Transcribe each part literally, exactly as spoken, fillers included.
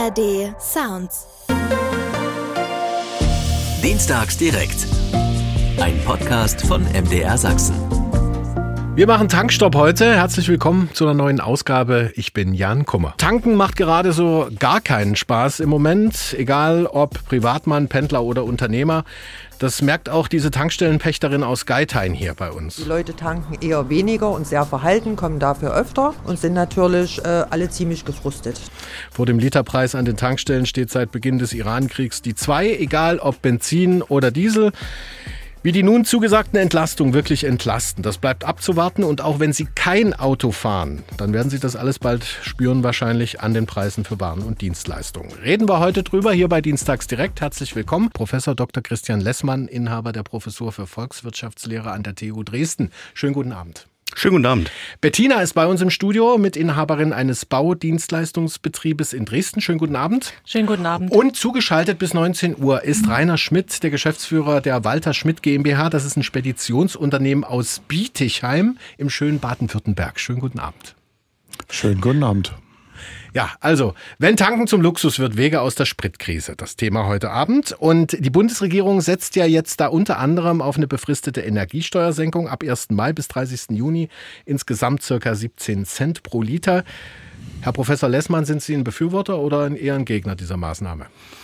R D Sounds. Dienstags direkt. Ein Podcast von M D R Sachsen. Wir machen Tankstopp heute. Herzlich willkommen zu einer neuen Ausgabe. Ich bin Jan Kummer. Tanken macht gerade so gar keinen Spaß im Moment, egal ob Privatmann, Pendler oder Unternehmer. Das merkt auch diese Tankstellenpächterin aus Geithain hier bei uns. Die Leute tanken eher weniger und sehr verhalten, kommen dafür öfter und sind natürlich äh, alle ziemlich gefrustet. Vor dem Literpreis an den Tankstellen steht seit Beginn des Iran-Kriegs die zwei, egal ob Benzin oder Diesel. Wie die nun zugesagten Entlastungen wirklich entlasten, das bleibt abzuwarten. Und auch wenn Sie kein Auto fahren, dann werden Sie das alles bald spüren, wahrscheinlich an den Preisen für Waren und Dienstleistungen. Reden wir heute drüber hier bei Dienstags direkt. Herzlich willkommen, Professor Doktor Christian Lessmann, Inhaber der Professur für Volkswirtschaftslehre an der T U Dresden. Schönen guten Abend. Schönen guten Abend. Bettina ist bei uns im Studio, Mitinhaberin eines Baudienstleistungsbetriebes in Dresden. Schönen guten Abend. Schönen guten Abend. Und zugeschaltet bis neunzehn Uhr ist Rainer Schmidt, der Geschäftsführer der Walter Schmidt GmbH. Das ist ein Speditionsunternehmen aus Bietigheim im schönen Baden-Württemberg. Schönen guten Abend. Schönen guten Abend. Ja, also, wenn Tanken zum Luxus wird, Wege aus der Spritkrise. Das Thema heute Abend. Und die Bundesregierung setzt ja jetzt da unter anderem auf eine befristete Energiesteuersenkung ab ersten Mai bis dreißigsten Juni. Insgesamt circa siebzehn Cent pro Liter. Herr Professor Lessmann, sind Sie ein Befürworter oder eher ein Gegner dieser Maßnahme?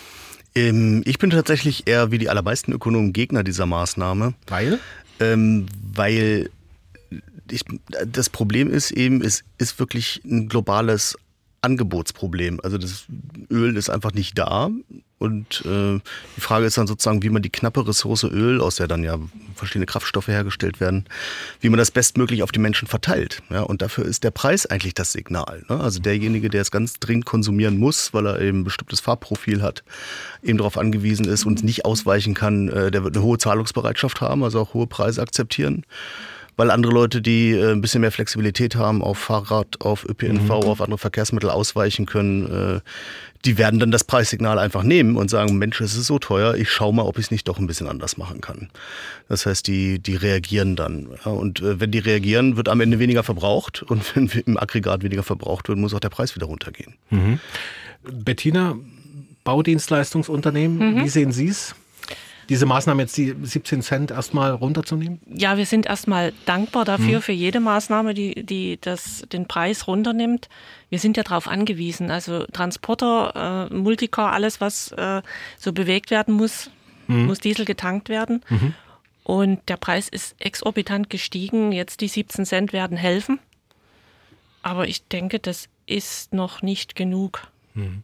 Ähm, ich bin tatsächlich eher wie die allermeisten Ökonomen Gegner dieser Maßnahme. Weil? Ähm, weil ich, das Problem ist eben, es ist wirklich ein globales Angebotsproblem. Also das Öl ist einfach nicht da und äh, die Frage ist dann sozusagen, wie man die knappe Ressource Öl, aus der dann ja verschiedene Kraftstoffe hergestellt werden, wie man das bestmöglich auf die Menschen verteilt. Ja, und dafür ist der Preis eigentlich das Signal. Ne? Also derjenige, der es ganz dringend konsumieren muss, weil er eben ein bestimmtes Farbprofil hat, eben darauf angewiesen ist und nicht ausweichen kann, äh, der wird eine hohe Zahlungsbereitschaft haben, also auch hohe Preise akzeptieren. Weil andere Leute, die äh, ein bisschen mehr Flexibilität haben, auf Fahrrad, auf Ö P N V, mhm. auf andere Verkehrsmittel ausweichen können, äh, die werden dann das Preissignal einfach nehmen und sagen, Mensch, es ist so teuer, ich schau mal, ob ich es nicht doch ein bisschen anders machen kann. Das heißt, die, die reagieren dann. Ja, und äh, wenn die reagieren, wird am Ende weniger verbraucht. Und wenn im Aggregat weniger verbraucht wird, muss auch der Preis wieder runtergehen. Mhm. Bettina, Baudienstleistungsunternehmen, mhm. wie sehen Sie es? Diese Maßnahme jetzt, die siebzehn Cent erstmal runterzunehmen? Ja, wir sind erstmal dankbar dafür, mhm. für jede Maßnahme, die, die das, den Preis runternimmt. Wir sind ja darauf angewiesen. Also Transporter, äh, Multicar, alles, was äh, so bewegt werden muss, mhm. muss Diesel getankt werden. Mhm. Und der Preis ist exorbitant gestiegen. Jetzt die siebzehn Cent werden helfen. Aber ich denke, das ist noch nicht genug. Mhm.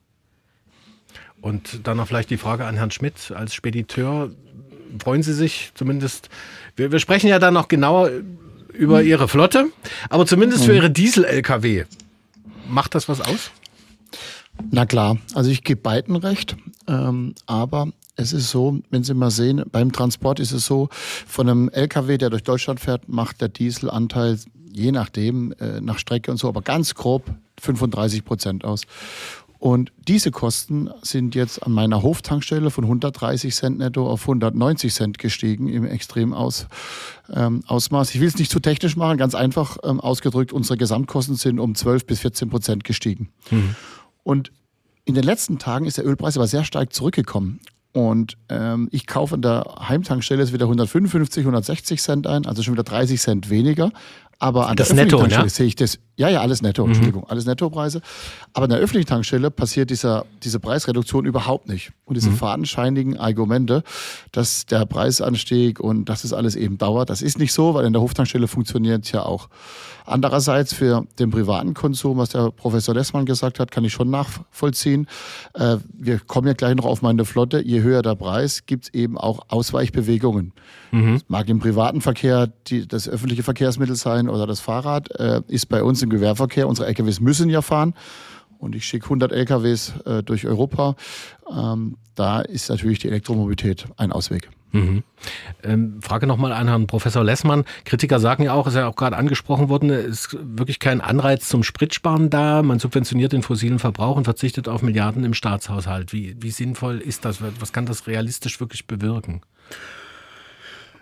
Und dann noch vielleicht die Frage an Herrn Schmidt als Spediteur. Freuen Sie sich zumindest, wir, wir sprechen ja dann noch genauer über Ihre Flotte, aber zumindest für Ihre Diesel-L K W. Macht das was aus? Na klar, also ich gebe beiden recht, ähm, aber es ist so, wenn Sie mal sehen, beim Transport ist es so, von einem L K W, der durch Deutschland fährt, macht der Dieselanteil je nachdem, äh, nach Strecke und so, aber ganz grob fünfunddreißig Prozent aus. Und diese Kosten sind jetzt an meiner Hoftankstelle von hundertdreißig Cent netto auf hundertneunzig Cent gestiegen im extremen Aus, ähm, Ausmaß. Ich will es nicht zu technisch machen, ganz einfach ähm, ausgedrückt, unsere Gesamtkosten sind um zwölf bis vierzehn Prozent gestiegen. Mhm. Und in den letzten Tagen ist der Ölpreis aber sehr stark zurückgekommen. Und ähm, ich kaufe an der Heimtankstelle jetzt wieder hundertfünfundfünfzig, hundertsechzig Cent ein, also schon wieder dreißig Cent weniger. Aber an das der öffentlichen Netto, Tankstelle ne? sehe ich das. Ja, ja, alles netto, mhm. Entschuldigung, alles Nettopreise. Aber an der öffentlichen Tankstelle passiert dieser, diese Preisreduktion überhaupt nicht. Und diese mhm. fadenscheinigen Argumente, dass der Preisanstieg und dass es alles eben dauert, das ist nicht so, weil in der Hoftankstelle funktioniert es ja auch. Andererseits für den privaten Konsum, was der Professor Lessmann gesagt hat, kann ich schon nachvollziehen. Äh, wir kommen ja gleich noch auf meine Flotte. Je höher der Preis, gibt es eben auch Ausweichbewegungen. Mhm. Das mag im privaten Verkehr die, das öffentliche Verkehrsmittel sein oder das Fahrrad, äh, ist bei uns im Gewehrverkehr. Unsere L K Ws müssen ja fahren. Und ich schicke hundert L K Ws äh, durch Europa. Ähm, da ist natürlich die Elektromobilität ein Ausweg. Mhm. Ähm, Frage nochmal an Herrn Professor Lessmann. Kritiker sagen ja auch, ist ja auch gerade angesprochen worden, es ist wirklich kein Anreiz zum Spritsparen da. Man subventioniert den fossilen Verbrauch und verzichtet auf Milliarden im Staatshaushalt. Wie, wie sinnvoll ist das? Was kann das realistisch wirklich bewirken?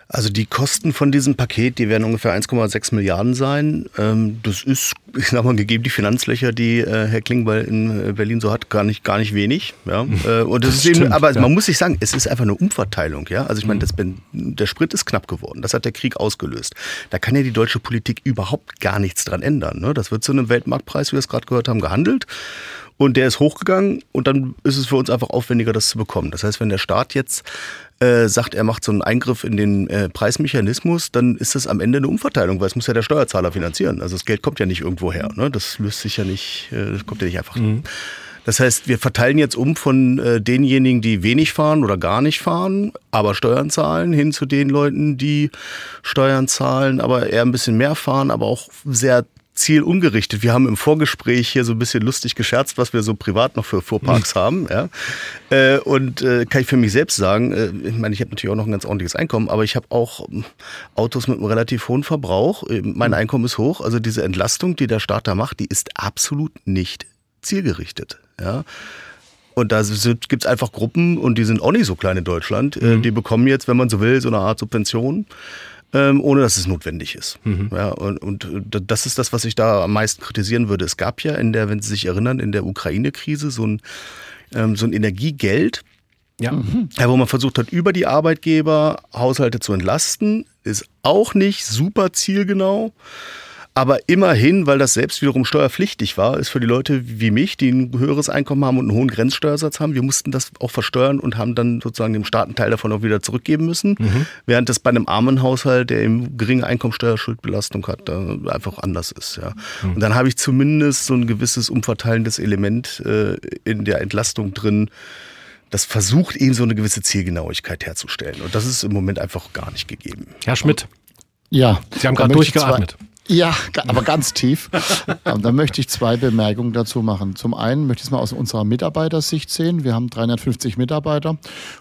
Also die Kosten von diesem Paket, die werden ungefähr eins Komma sechs Milliarden sein. Das ist, ich sag mal, gegeben die Finanzlöcher, die Herr Klingbeil in Berlin so hat, gar nicht, gar nicht wenig. Ja. Und das, das ist stimmt, eben, aber ja. man muss sich sagen, es ist einfach eine Umverteilung. Ja. Also ich meine, das, der Sprit ist knapp geworden. Das hat der Krieg ausgelöst. Da kann ja die deutsche Politik überhaupt gar nichts dran ändern. Ne? Das wird zu einem Weltmarktpreis, wie wir es gerade gehört haben, gehandelt. Und der ist hochgegangen und dann ist es für uns einfach aufwendiger, das zu bekommen. Das heißt, wenn der Staat jetzt äh, sagt, er macht so einen Eingriff in den äh, Preismechanismus, dann ist das am Ende eine Umverteilung, weil es muss ja der Steuerzahler finanzieren. Also das Geld kommt ja nicht irgendwo her. Ne? Das löst sich ja nicht, äh, das kommt ja nicht einfach. Mhm. Das heißt, wir verteilen jetzt um von äh, denjenigen, die wenig fahren oder gar nicht fahren, aber Steuern zahlen, hin zu den Leuten, die Steuern zahlen, aber eher ein bisschen mehr fahren, aber auch sehr zielungerichtet. Wir haben im Vorgespräch hier so ein bisschen lustig gescherzt, was wir so privat noch für Fuhrparks mhm. haben. Ja. Äh, und äh, kann ich für mich selbst sagen, äh, ich meine, ich habe natürlich auch noch ein ganz ordentliches Einkommen, aber ich habe auch Autos mit einem relativ hohen Verbrauch. Mein Einkommen ist hoch. Also diese Entlastung, die der Staat da macht, die ist absolut nicht zielgerichtet. Ja. Und da gibt es einfach Gruppen, und die sind auch nicht so klein in Deutschland, mhm. die bekommen jetzt, wenn man so will, so eine Art Subvention, Ähm, ohne dass es notwendig ist. Mhm. Ja, und, und das ist das, was ich da am meisten kritisieren würde. Es gab ja in der, wenn Sie sich erinnern, in der Ukraine-Krise so ein, ähm, so ein Energiegeld, ja. Mhm. Ja, wo man versucht hat, über die Arbeitgeber Haushalte zu entlasten. Ist auch nicht super zielgenau. Aber immerhin, weil das selbst wiederum steuerpflichtig war, ist für die Leute wie mich, die ein höheres Einkommen haben und einen hohen Grenzsteuersatz haben, wir mussten das auch versteuern und haben dann sozusagen dem Staat einen Teil davon auch wieder zurückgeben müssen. Mhm. Während das bei einem armen Haushalt, der eben geringe Einkommensteuerschuldbelastung hat, da einfach anders ist. Ja. Mhm. Und dann habe ich zumindest so ein gewisses umverteilendes Element äh, in der Entlastung drin, das versucht eben so eine gewisse Zielgenauigkeit herzustellen. Und das ist im Moment einfach gar nicht gegeben. Herr Schmidt. Ja. Sie haben gerade durchgeatmet. Ja, aber ganz tief. Da möchte ich zwei Bemerkungen dazu machen. Zum einen möchte ich es mal aus unserer Mitarbeitersicht sehen. Wir haben dreihundertfünfzig Mitarbeiter.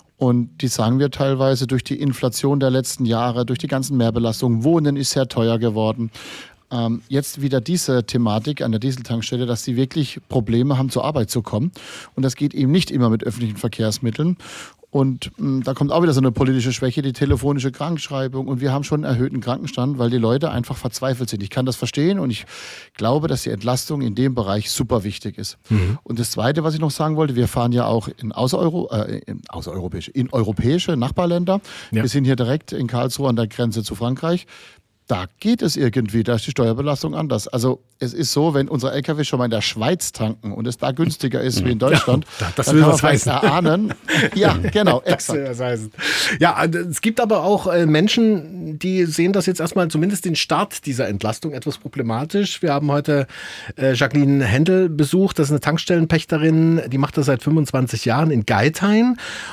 Und die sagen wir teilweise durch die Inflation der letzten Jahre, durch die ganzen Mehrbelastungen, Wohnen ist sehr teuer geworden. Ähm, jetzt wieder diese Thematik an der Dieseltankstelle, dass sie wirklich Probleme haben, zur Arbeit zu kommen. Und das geht eben nicht immer mit öffentlichen Verkehrsmitteln. Und mh, da kommt auch wieder so eine politische Schwäche, die telefonische Krankschreibung. Und wir haben schon einen erhöhten Krankenstand, weil die Leute einfach verzweifelt sind. Ich kann das verstehen und ich glaube, dass die Entlastung in dem Bereich super wichtig ist. Mhm. Und das Zweite, was ich noch sagen wollte, wir fahren ja auch in, Außereuro, äh, in, außereuropäische, in europäische Nachbarländer. Ja. Wir sind hier direkt in Karlsruhe an der Grenze zu Frankreich. Da geht es irgendwie, da ist die Steuerbelastung anders. Also es ist so, wenn unsere L K W schon mal in der Schweiz tanken und es da günstiger ist wie in Deutschland, ja, das dann will kann was man heißen. erahnen. Ja, genau, exakt. Das will was heißen. Ja, es gibt aber auch Menschen, die sehen das jetzt erstmal, zumindest den Start dieser Entlastung, etwas problematisch. Wir haben heute Jacqueline Händel besucht, das ist eine Tankstellenpächterin, die macht das seit fünfundzwanzig Jahren in Geithain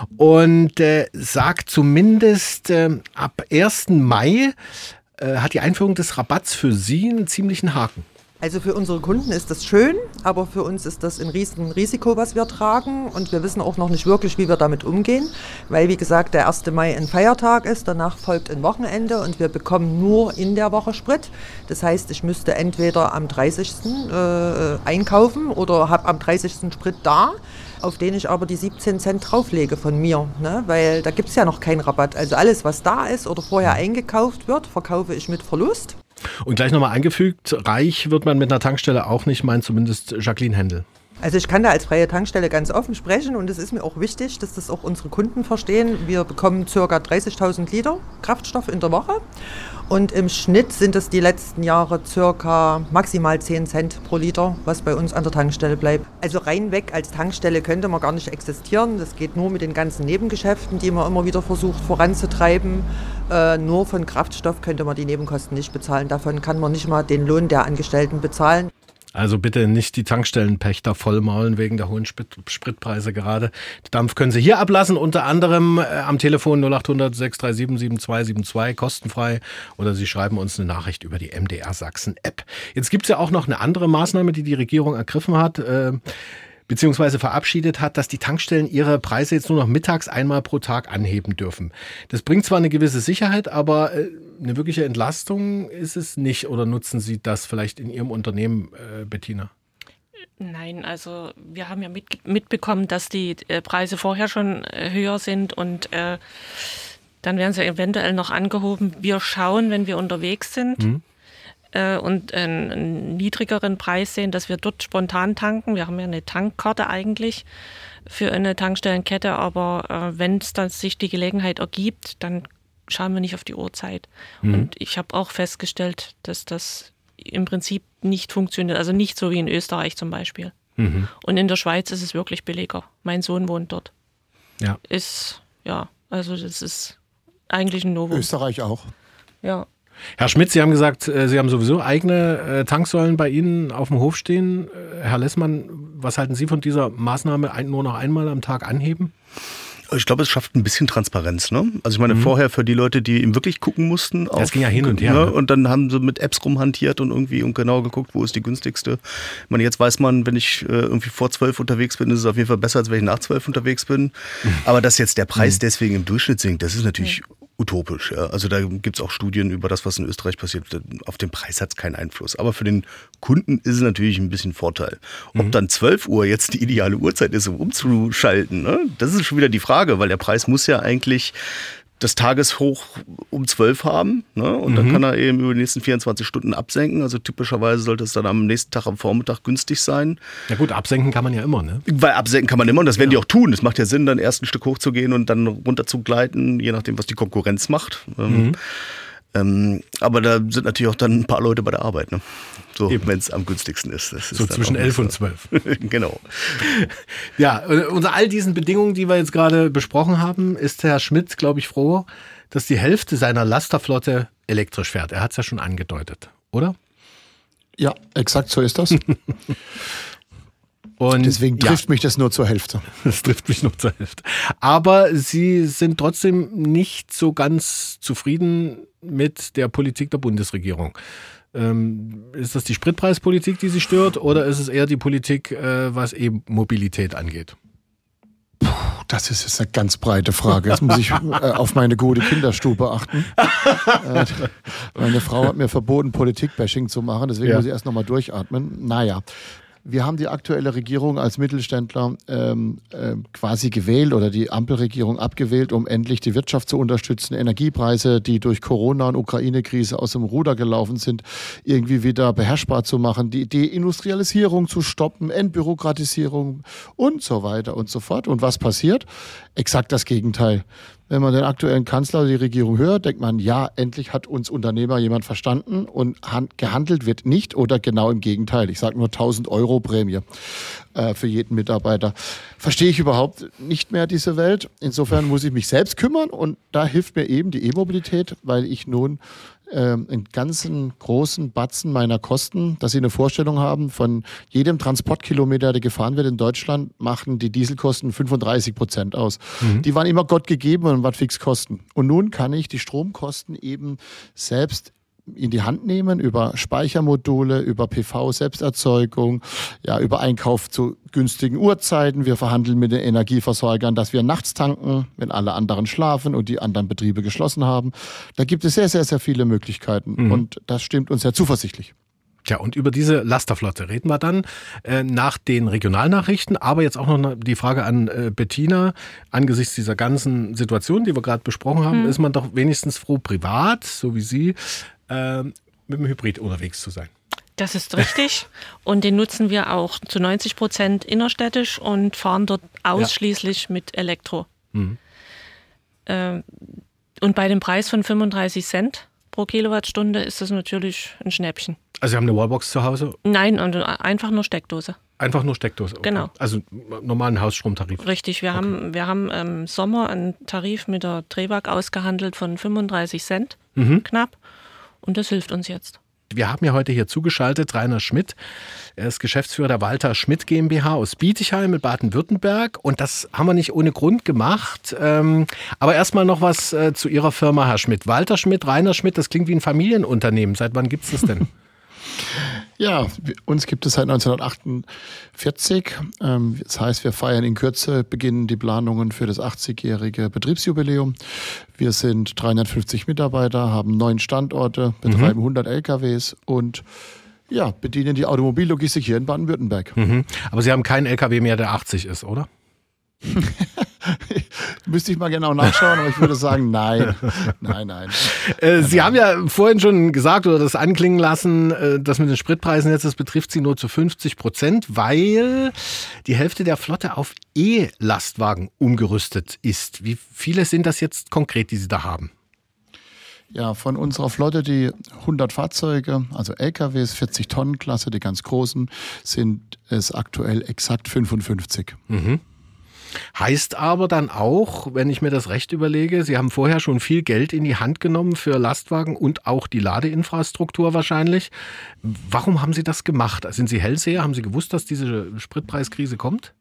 und äh, sagt zumindest äh, ab ersten Mai hat die Einführung des Rabatts für Sie einen ziemlichen Haken. Also für unsere Kunden ist das schön, aber für uns ist das ein riesen Risiko, was wir tragen. Und wir wissen auch noch nicht wirklich, wie wir damit umgehen. Weil, wie gesagt, der erste Mai ein Feiertag ist, danach folgt ein Wochenende und wir bekommen nur in der Woche Sprit. Das heißt, ich müsste entweder am dreißigsten Äh, einkaufen oder habe am dreißigsten Sprit da, auf den ich aber die siebzehn Cent drauflege von mir, ne? Weil da gibt es ja noch keinen Rabatt. Also alles, was da ist oder vorher eingekauft wird, verkaufe ich mit Verlust. Und gleich nochmal eingefügt, reich wird man mit einer Tankstelle auch nicht, meint zumindest Jacqueline Händel. Also ich kann da als freie Tankstelle ganz offen sprechen und es ist mir auch wichtig, dass das auch unsere Kunden verstehen. Wir bekommen ca. dreißigtausend Liter Kraftstoff in der Woche und im Schnitt sind es die letzten Jahre ca. maximal zehn Cent pro Liter, was bei uns an der Tankstelle bleibt. Also rein weg als Tankstelle könnte man gar nicht existieren. Das geht nur mit den ganzen Nebengeschäften, die man immer wieder versucht voranzutreiben. Äh, nur von Kraftstoff könnte man die Nebenkosten nicht bezahlen. Davon kann man nicht mal den Lohn der Angestellten bezahlen. Also bitte nicht die Tankstellenpächter vollmaulen wegen der hohen Sprit- Spritpreise gerade. Den Dampf können Sie hier ablassen, unter anderem äh, am Telefon null acht hundert sechs drei sieben sieben zwei sieben zwei, kostenfrei. Oder Sie schreiben uns eine Nachricht über die M D R Sachsen App. Jetzt gibt es ja auch noch eine andere Maßnahme, die die Regierung ergriffen hat, äh, beziehungsweise verabschiedet hat, dass die Tankstellen ihre Preise jetzt nur noch mittags einmal pro Tag anheben dürfen. Das bringt zwar eine gewisse Sicherheit, aber äh, eine wirkliche Entlastung ist es nicht. Oder nutzen Sie das vielleicht in Ihrem Unternehmen, äh, Bettina? Nein, also wir haben ja mit, mitbekommen, dass die äh, Preise vorher schon äh, höher sind und äh, dann werden sie eventuell noch angehoben. Wir schauen, wenn wir unterwegs sind mhm. äh, und einen, einen niedrigeren Preis sehen, dass wir dort spontan tanken. Wir haben ja eine Tankkarte eigentlich für eine Tankstellenkette, aber äh, wenn es dann sich die Gelegenheit ergibt, dann schauen wir nicht auf die Uhrzeit. Mhm. Und ich habe auch festgestellt, dass das im Prinzip nicht funktioniert. Also nicht so wie in Österreich zum Beispiel. Mhm. Und in der Schweiz ist es wirklich billiger. Mein Sohn wohnt dort. Ja. Ist, ja, also das ist eigentlich ein Novum. Österreich auch. Ja. Herr Schmidt, Sie haben gesagt, Sie haben sowieso eigene Tanksäulen bei Ihnen auf dem Hof stehen. Herr Lessmann, was halten Sie von dieser Maßnahme, nur noch einmal am Tag anheben? Ich glaube, es schafft ein bisschen Transparenz. Ne? Also ich meine, mhm. vorher für die Leute, die eben wirklich gucken mussten. Das auf, ging ja hin und her. Ne? Ne? Und dann haben sie mit Apps rumhantiert und irgendwie und genau geguckt, wo ist die günstigste. Ich meine, jetzt weiß man, wenn ich äh, irgendwie vor zwölf unterwegs bin, ist es auf jeden Fall besser, als wenn ich nach zwölf unterwegs bin. Mhm. Aber dass jetzt der Preis mhm. deswegen im Durchschnitt sinkt, das ist natürlich mhm. utopisch. Ja. Also da gibt es auch Studien über das, was in Österreich passiert. Auf den Preis hat es keinen Einfluss. Aber für den Kunden ist es natürlich ein bisschen Vorteil. Ob mhm. dann zwölf Uhr jetzt die ideale Uhrzeit ist, um umzuschalten, ne? Das ist schon wieder die Frage, weil der Preis muss ja eigentlich das Tageshoch um zwölf haben, ne? Und mhm. dann kann er eben über die nächsten vierundzwanzig Stunden absenken. Also typischerweise sollte es dann am nächsten Tag am Vormittag günstig sein. Ja gut, absenken kann man ja immer, ne? Weil absenken kann man immer und das werden ja. die auch tun. Es macht ja Sinn, dann erst ein Stück hochzugehen und dann runter zu gleiten, je nachdem, was die Konkurrenz macht. Mhm. Ähm, aber da sind natürlich auch dann ein paar Leute bei der Arbeit, ne? So, wenn es am günstigsten ist. Das ist so zwischen elf und zwölf. Genau. Ja, unter all diesen Bedingungen, die wir jetzt gerade besprochen haben, ist Herr Schmidt, glaube ich, froh, dass die Hälfte seiner Lasterflotte elektrisch fährt. Er hat es ja schon angedeutet, oder? Ja, exakt so ist das. Und deswegen trifft ja. mich das nur zur Hälfte. Das trifft mich nur zur Hälfte. Aber Sie sind trotzdem nicht so ganz zufrieden mit der Politik der Bundesregierung. Ähm, ist das die Spritpreispolitik, die Sie stört, oder ist es eher die Politik, äh, was E-Mobilität angeht? Puh, das ist jetzt eine ganz breite Frage. Jetzt muss ich äh, auf meine gute Kinderstube achten. äh, meine Frau hat mir verboten, Politik-Bashing zu machen, deswegen ja. muss ich erst nochmal durchatmen. Naja. Wir haben die aktuelle Regierung als Mittelständler ähm, äh, quasi gewählt oder die Ampelregierung abgewählt, um endlich die Wirtschaft zu unterstützen, Energiepreise, die durch Corona und Ukraine-Krise aus dem Ruder gelaufen sind, irgendwie wieder beherrschbar zu machen, die Deindustrialisierung zu stoppen, Entbürokratisierung und so weiter und so fort. Und was passiert? Exakt das Gegenteil. Wenn man den aktuellen Kanzler oder die Regierung hört, denkt man, ja, endlich hat uns Unternehmer jemand verstanden und gehandelt wird nicht oder genau im Gegenteil. Ich sage nur tausend Euro Prämie äh, für jeden Mitarbeiter. Verstehe ich überhaupt nicht mehr diese Welt. Insofern muss ich mich selbst kümmern und da hilft mir eben die E-Mobilität, weil ich nun ähm, einen ganzen großen Batzen meiner Kosten, dass Sie eine Vorstellung haben, von jedem Transportkilometer, der gefahren wird in Deutschland, machen die Dieselkosten fünfunddreißig Prozent aus. Mhm. Die waren immer Gott gegeben und was Fixkosten. Und nun kann ich die Stromkosten eben selbst in die Hand nehmen über Speichermodule, über P V-Selbsterzeugung, ja, über Einkauf zu günstigen Uhrzeiten. Wir verhandeln mit den Energieversorgern, dass wir nachts tanken, wenn alle anderen schlafen und die anderen Betriebe geschlossen haben. Da gibt es sehr, sehr, sehr viele Möglichkeiten mhm. und das stimmt uns sehr zuversichtlich. Tja, und über diese Lasterflotte reden wir dann äh, nach den Regionalnachrichten, aber jetzt auch noch die Frage an äh, Bettina. Angesichts dieser ganzen Situation, die wir gerade besprochen haben, hm. ist man doch wenigstens froh, privat, so wie Sie, äh, mit dem Hybrid unterwegs zu sein. Das ist richtig und den nutzen wir auch zu neunzig Prozent innerstädtisch und fahren dort ausschließlich ja. mit Elektro. Mhm. Äh, und bei dem Preis von fünfunddreißig Cent pro Kilowattstunde ist das natürlich ein Schnäppchen. Also Sie haben eine Wallbox zu Hause? Nein, einfach nur Steckdose. Einfach nur Steckdose? Okay. Genau. Also normalen Hausstromtarif? Richtig, wir okay. haben, wir haben im Sommer einen Tarif mit der Trewag ausgehandelt von fünfunddreißig Cent mhm. knapp und das hilft uns jetzt. Wir haben ja heute hier zugeschaltet Rainer Schmidt. Er ist Geschäftsführer der Walter Schmidt GmbH aus Bietigheim in Baden-Württemberg. Und das haben wir nicht ohne Grund gemacht. Aber erstmal noch was zu Ihrer Firma, Herr Schmidt. Walter Schmidt, Rainer Schmidt, das klingt wie ein Familienunternehmen. Seit wann gibt es das denn? Ja, uns gibt es seit neunzehnhundertachtundvierzig. Das heißt, wir feiern in Kürze, beginnen die Planungen für das achtzigjährige Betriebsjubiläum. Wir sind dreihundertfünfzig Mitarbeiter, haben neun Standorte, betreiben mhm. hundert L K Ws und ja, bedienen die Automobillogistik hier in Baden-Württemberg. Mhm. Aber Sie haben keinen L K W mehr, der achtzig ist, oder? Müsste ich mal genau nachschauen, aber ich würde sagen, nein. Nein, nein. Äh, Sie haben ja vorhin schon gesagt oder das anklingen lassen, äh, dass mit den Spritpreisen jetzt, das betrifft Sie nur zu fünfzig Prozent, weil die Hälfte der Flotte auf E-Lastwagen umgerüstet ist. Wie viele sind das jetzt konkret, die Sie da haben? Ja, von unserer Flotte, die hundert Fahrzeuge, also L K Ws, vierzig Tonnen Klasse, die ganz großen, sind es aktuell exakt fünfundfünfzig. Mhm. Heißt aber dann auch, wenn ich mir das recht überlege, Sie haben vorher schon viel Geld in die Hand genommen für Lastwagen und auch die Ladeinfrastruktur wahrscheinlich. Warum haben Sie das gemacht? Sind Sie Hellseher? Haben Sie gewusst, dass diese Spritpreiskrise kommt?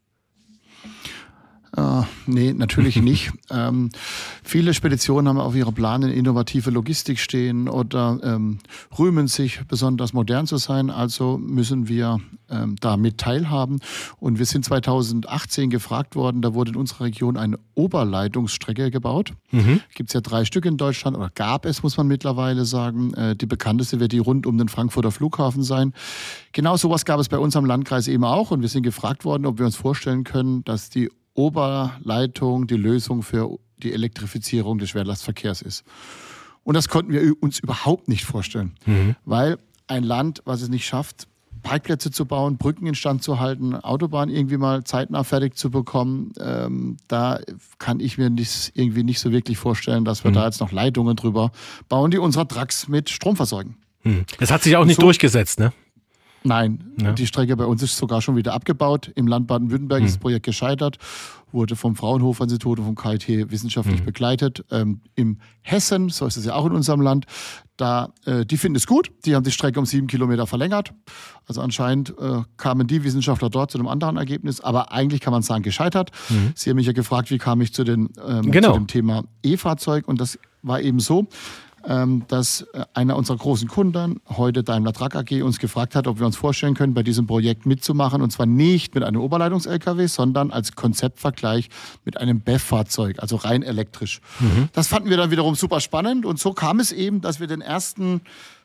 Uh, nee, natürlich nicht. Ähm, viele Speditionen haben auf ihrer Plan eine innovative Logistik stehen oder ähm, rühmen sich, besonders modern zu sein. Also müssen wir ähm, da mit teilhaben. Und wir sind zweitausendachtzehn gefragt worden, da wurde in unserer Region eine Oberleitungsstrecke gebaut. Mhm. Gibt es ja drei Stück in Deutschland, oder gab es, muss man mittlerweile sagen. Äh, die bekannteste wird die rund um den Frankfurter Flughafen sein. Genau sowas gab es bei uns am Landkreis eben auch. Und wir sind gefragt worden, ob wir uns vorstellen können, dass die Oberleitung die Lösung für die Elektrifizierung des Schwerlastverkehrs ist. Und das konnten wir uns überhaupt nicht vorstellen, mhm. weil ein Land, was es nicht schafft, Parkplätze zu bauen, Brücken instand zu halten, Autobahnen irgendwie mal zeitnah fertig zu bekommen, ähm, da kann ich mir nicht, irgendwie nicht so wirklich vorstellen, dass wir mhm. da jetzt noch Leitungen drüber bauen, die unsere Trucks mit Strom versorgen. Mhm. Das hat sich auch nicht so durchgesetzt, ne? Nein, ja. Die Strecke bei uns ist sogar schon wieder abgebaut. Im Land Baden-Württemberg hm. ist das Projekt gescheitert, wurde vom Fraunhofer-Institut und vom K I T wissenschaftlich hm. begleitet. Ähm, Im Hessen, so ist es ja auch in unserem Land, da, äh, die finden es gut. Die haben die Strecke um sieben Kilometer verlängert. Also anscheinend äh, kamen die Wissenschaftler dort zu einem anderen Ergebnis, aber eigentlich kann man sagen gescheitert. Hm. Sie haben mich ja gefragt, wie kam ich zu, den, ähm, genau. zu dem Thema E-Fahrzeug, und das war eben so, dass einer unserer großen Kunden, heute Daimler Truck A G, uns gefragt hat, ob wir uns vorstellen können, bei diesem Projekt mitzumachen. Und zwar nicht mit einem Oberleitungs-L K W, sondern als Konzeptvergleich mit einem B E F-Fahrzeug, also rein elektrisch. Mhm. Das fanden wir dann wiederum super spannend. Und so kam es eben, dass wir den ersten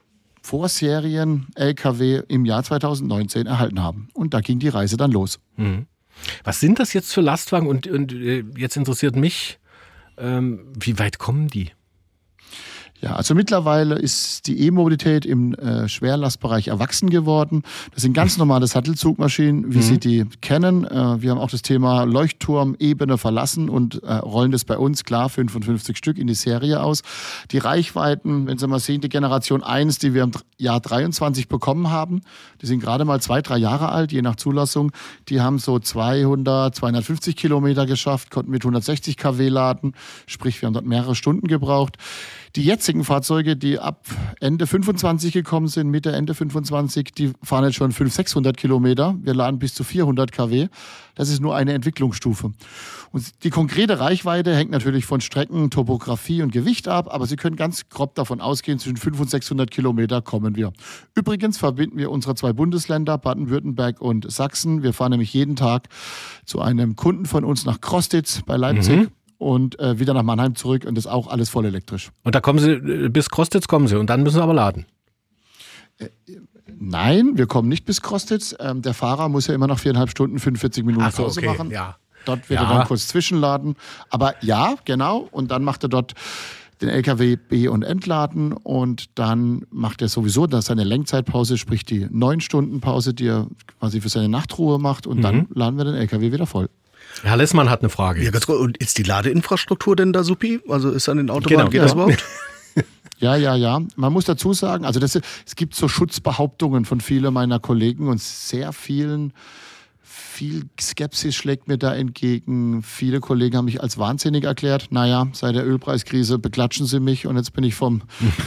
Vorserien-L K W im Jahr zweitausendneunzehn erhalten haben. Und da ging die Reise dann los. Mhm. Was sind das jetzt für Lastwagen? Und, und jetzt interessiert mich, ähm, wie weit kommen die? Ja, also mittlerweile ist die E-Mobilität im äh, Schwerlastbereich erwachsen geworden. Das sind ganz normale Sattelzugmaschinen, wie mhm. Sie die kennen. Äh, wir haben auch das Thema Leuchtturm-Ebene verlassen und äh, rollen das bei uns, klar, fünfundfünfzig Stück in die Serie aus. Die Reichweiten, wenn Sie mal sehen, die Generation eins, die wir im Jahr dreiundzwanzig bekommen haben, die sind gerade mal zwei, drei Jahre alt, je nach Zulassung. Die haben so zweihundert, zweihundertfünfzig Kilometer geschafft, konnten mit hundertsechzig Kilowatt laden, sprich wir haben dort mehrere Stunden gebraucht. Die jetzigen Fahrzeuge, die ab Ende fünfundzwanzig gekommen sind, Mitte, Ende fünfundzwanzig, die fahren jetzt schon fünfhundert, sechshundert Kilometer. Wir laden bis zu vierhundert Kilowatt. Das ist nur eine Entwicklungsstufe. Und die konkrete Reichweite hängt natürlich von Strecken, Topografie und Gewicht ab, aber Sie können ganz grob davon ausgehen, zwischen fünfhundert und sechshundert Kilometer kommen wir. Übrigens verbinden wir unsere zwei Bundesländer, Baden-Württemberg und Sachsen. Wir fahren nämlich jeden Tag zu einem Kunden von uns nach Krostitz bei Leipzig. Mhm. Und äh, wieder nach Mannheim zurück, und das auch alles voll elektrisch. Und da kommen Sie, bis Krostitz kommen Sie, und dann müssen Sie aber laden? Äh, nein, wir kommen nicht bis Krostitz. Ähm, der Fahrer muss ja immer nach viereinhalb Stunden fünfundvierzig Minuten Ach so, Pause okay. machen. Ja. Dort wird ja. er dann kurz zwischenladen. Aber ja, genau. Und dann macht er dort den L K W B- und entladen, und dann macht er sowieso das seine Lenkzeitpause, sprich die neun Stunden Pause, die er quasi für seine Nachtruhe macht, und mhm. dann laden wir den L K W wieder voll. Herr Lessmann hat eine Frage. Ja, ganz kurz. Und ist die Ladeinfrastruktur denn da supi? Also ist an den Autobahnen, genau. geht ja. das überhaupt? Ja, ja, ja. Man muss dazu sagen, also das, es gibt so Schutzbehauptungen von vielen meiner Kollegen, und sehr vielen, viel Skepsis schlägt mir da entgegen. Viele Kollegen haben mich als wahnsinnig erklärt. Naja, seit der Ölpreiskrise beklatschen sie mich, und jetzt bin ich vom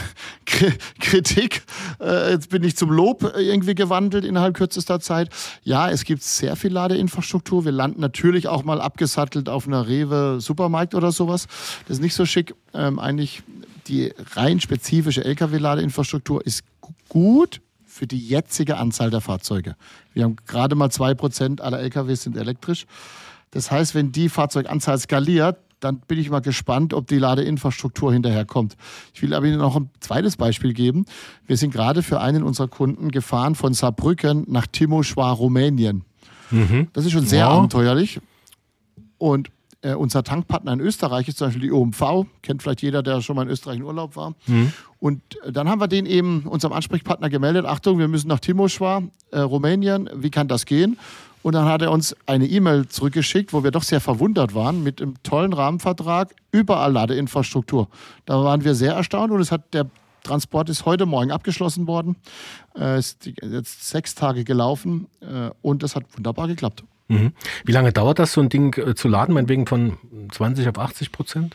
Kritik, äh, jetzt bin ich zum Lob irgendwie gewandelt innerhalb kürzester Zeit. Ja, es gibt sehr viel Ladeinfrastruktur. Wir landen natürlich auch mal abgesattelt auf einer Rewe Supermarkt oder sowas. Das ist nicht so schick. Ähm, eigentlich die rein spezifische L K W-Ladeinfrastruktur ist gut für die jetzige Anzahl der Fahrzeuge. Wir haben gerade mal zwei Prozent aller L K Ws sind elektrisch. Das heißt, wenn die Fahrzeuganzahl skaliert, dann bin ich mal gespannt, ob die Ladeinfrastruktur hinterherkommt. Ich will aber Ihnen noch ein zweites Beispiel geben. Wir sind gerade für einen unserer Kunden gefahren von Saarbrücken nach Timișoara, Rumänien. Mhm. Das ist schon sehr wow. abenteuerlich. Und Äh, unser Tankpartner in Österreich ist zum Beispiel die O M V, kennt vielleicht jeder, der schon mal in Österreich in Urlaub war. Mhm. Und äh, dann haben wir den eben, unserem Ansprechpartner gemeldet, Achtung, wir müssen nach Timișoara, äh, Rumänien, wie kann das gehen? Und dann hat er uns eine E-Mail zurückgeschickt, wo wir doch sehr verwundert waren, mit einem tollen Rahmenvertrag, überall Ladeinfrastruktur. Da waren wir sehr erstaunt und es hat, der Transport ist heute Morgen abgeschlossen worden, äh, ist jetzt sechs Tage gelaufen äh, und das hat wunderbar geklappt. Mhm. Wie lange dauert das, so ein Ding äh, zu laden, meinetwegen von zwanzig auf achtzig Prozent?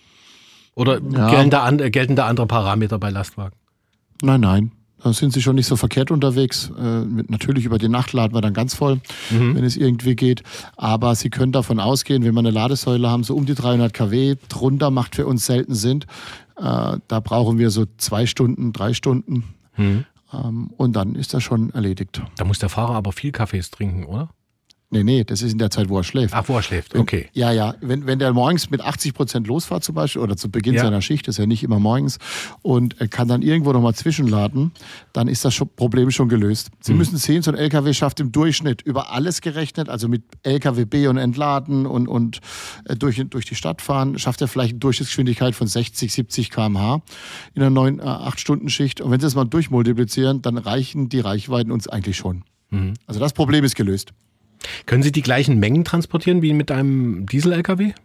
Oder ja. gelten, da an, gelten da andere Parameter bei Lastwagen? Nein, nein. Da sind sie schon nicht so verkehrt unterwegs. Äh, mit, natürlich über die Nacht laden wir dann ganz voll, mhm. wenn es irgendwie geht. Aber Sie können davon ausgehen, wenn wir eine Ladesäule haben, so um die dreihundert Kilowatt, drunter macht für uns selten Sinn. Äh, da brauchen wir so zwei Stunden, drei Stunden. Mhm. Ähm, und dann ist das schon erledigt. Da muss der Fahrer aber viel Kaffees trinken, oder? Nee, nee, das ist in der Zeit, wo er schläft. Ach, wo er schläft, okay. Wenn, ja, ja. Wenn, wenn der morgens mit achtzig Prozent losfährt zum Beispiel oder zu Beginn ja. seiner Schicht, das ist ja nicht immer morgens, und kann dann irgendwo nochmal zwischenladen, dann ist das schon, Problem schon gelöst. Sie mhm. müssen sehen, so ein L K W schafft im Durchschnitt über alles gerechnet, also mit L K W B und Entladen und, und durch, durch die Stadt fahren, schafft er vielleicht eine Durchschnittsgeschwindigkeit von sechzig, siebzig Kilometer pro Stunde in einer neun, acht Stunden Schicht. Und wenn Sie das mal durchmultiplizieren, dann reichen die Reichweiten uns eigentlich schon. Mhm. Also das Problem ist gelöst. Können Sie die gleichen Mengen transportieren wie mit einem Diesel-L K W?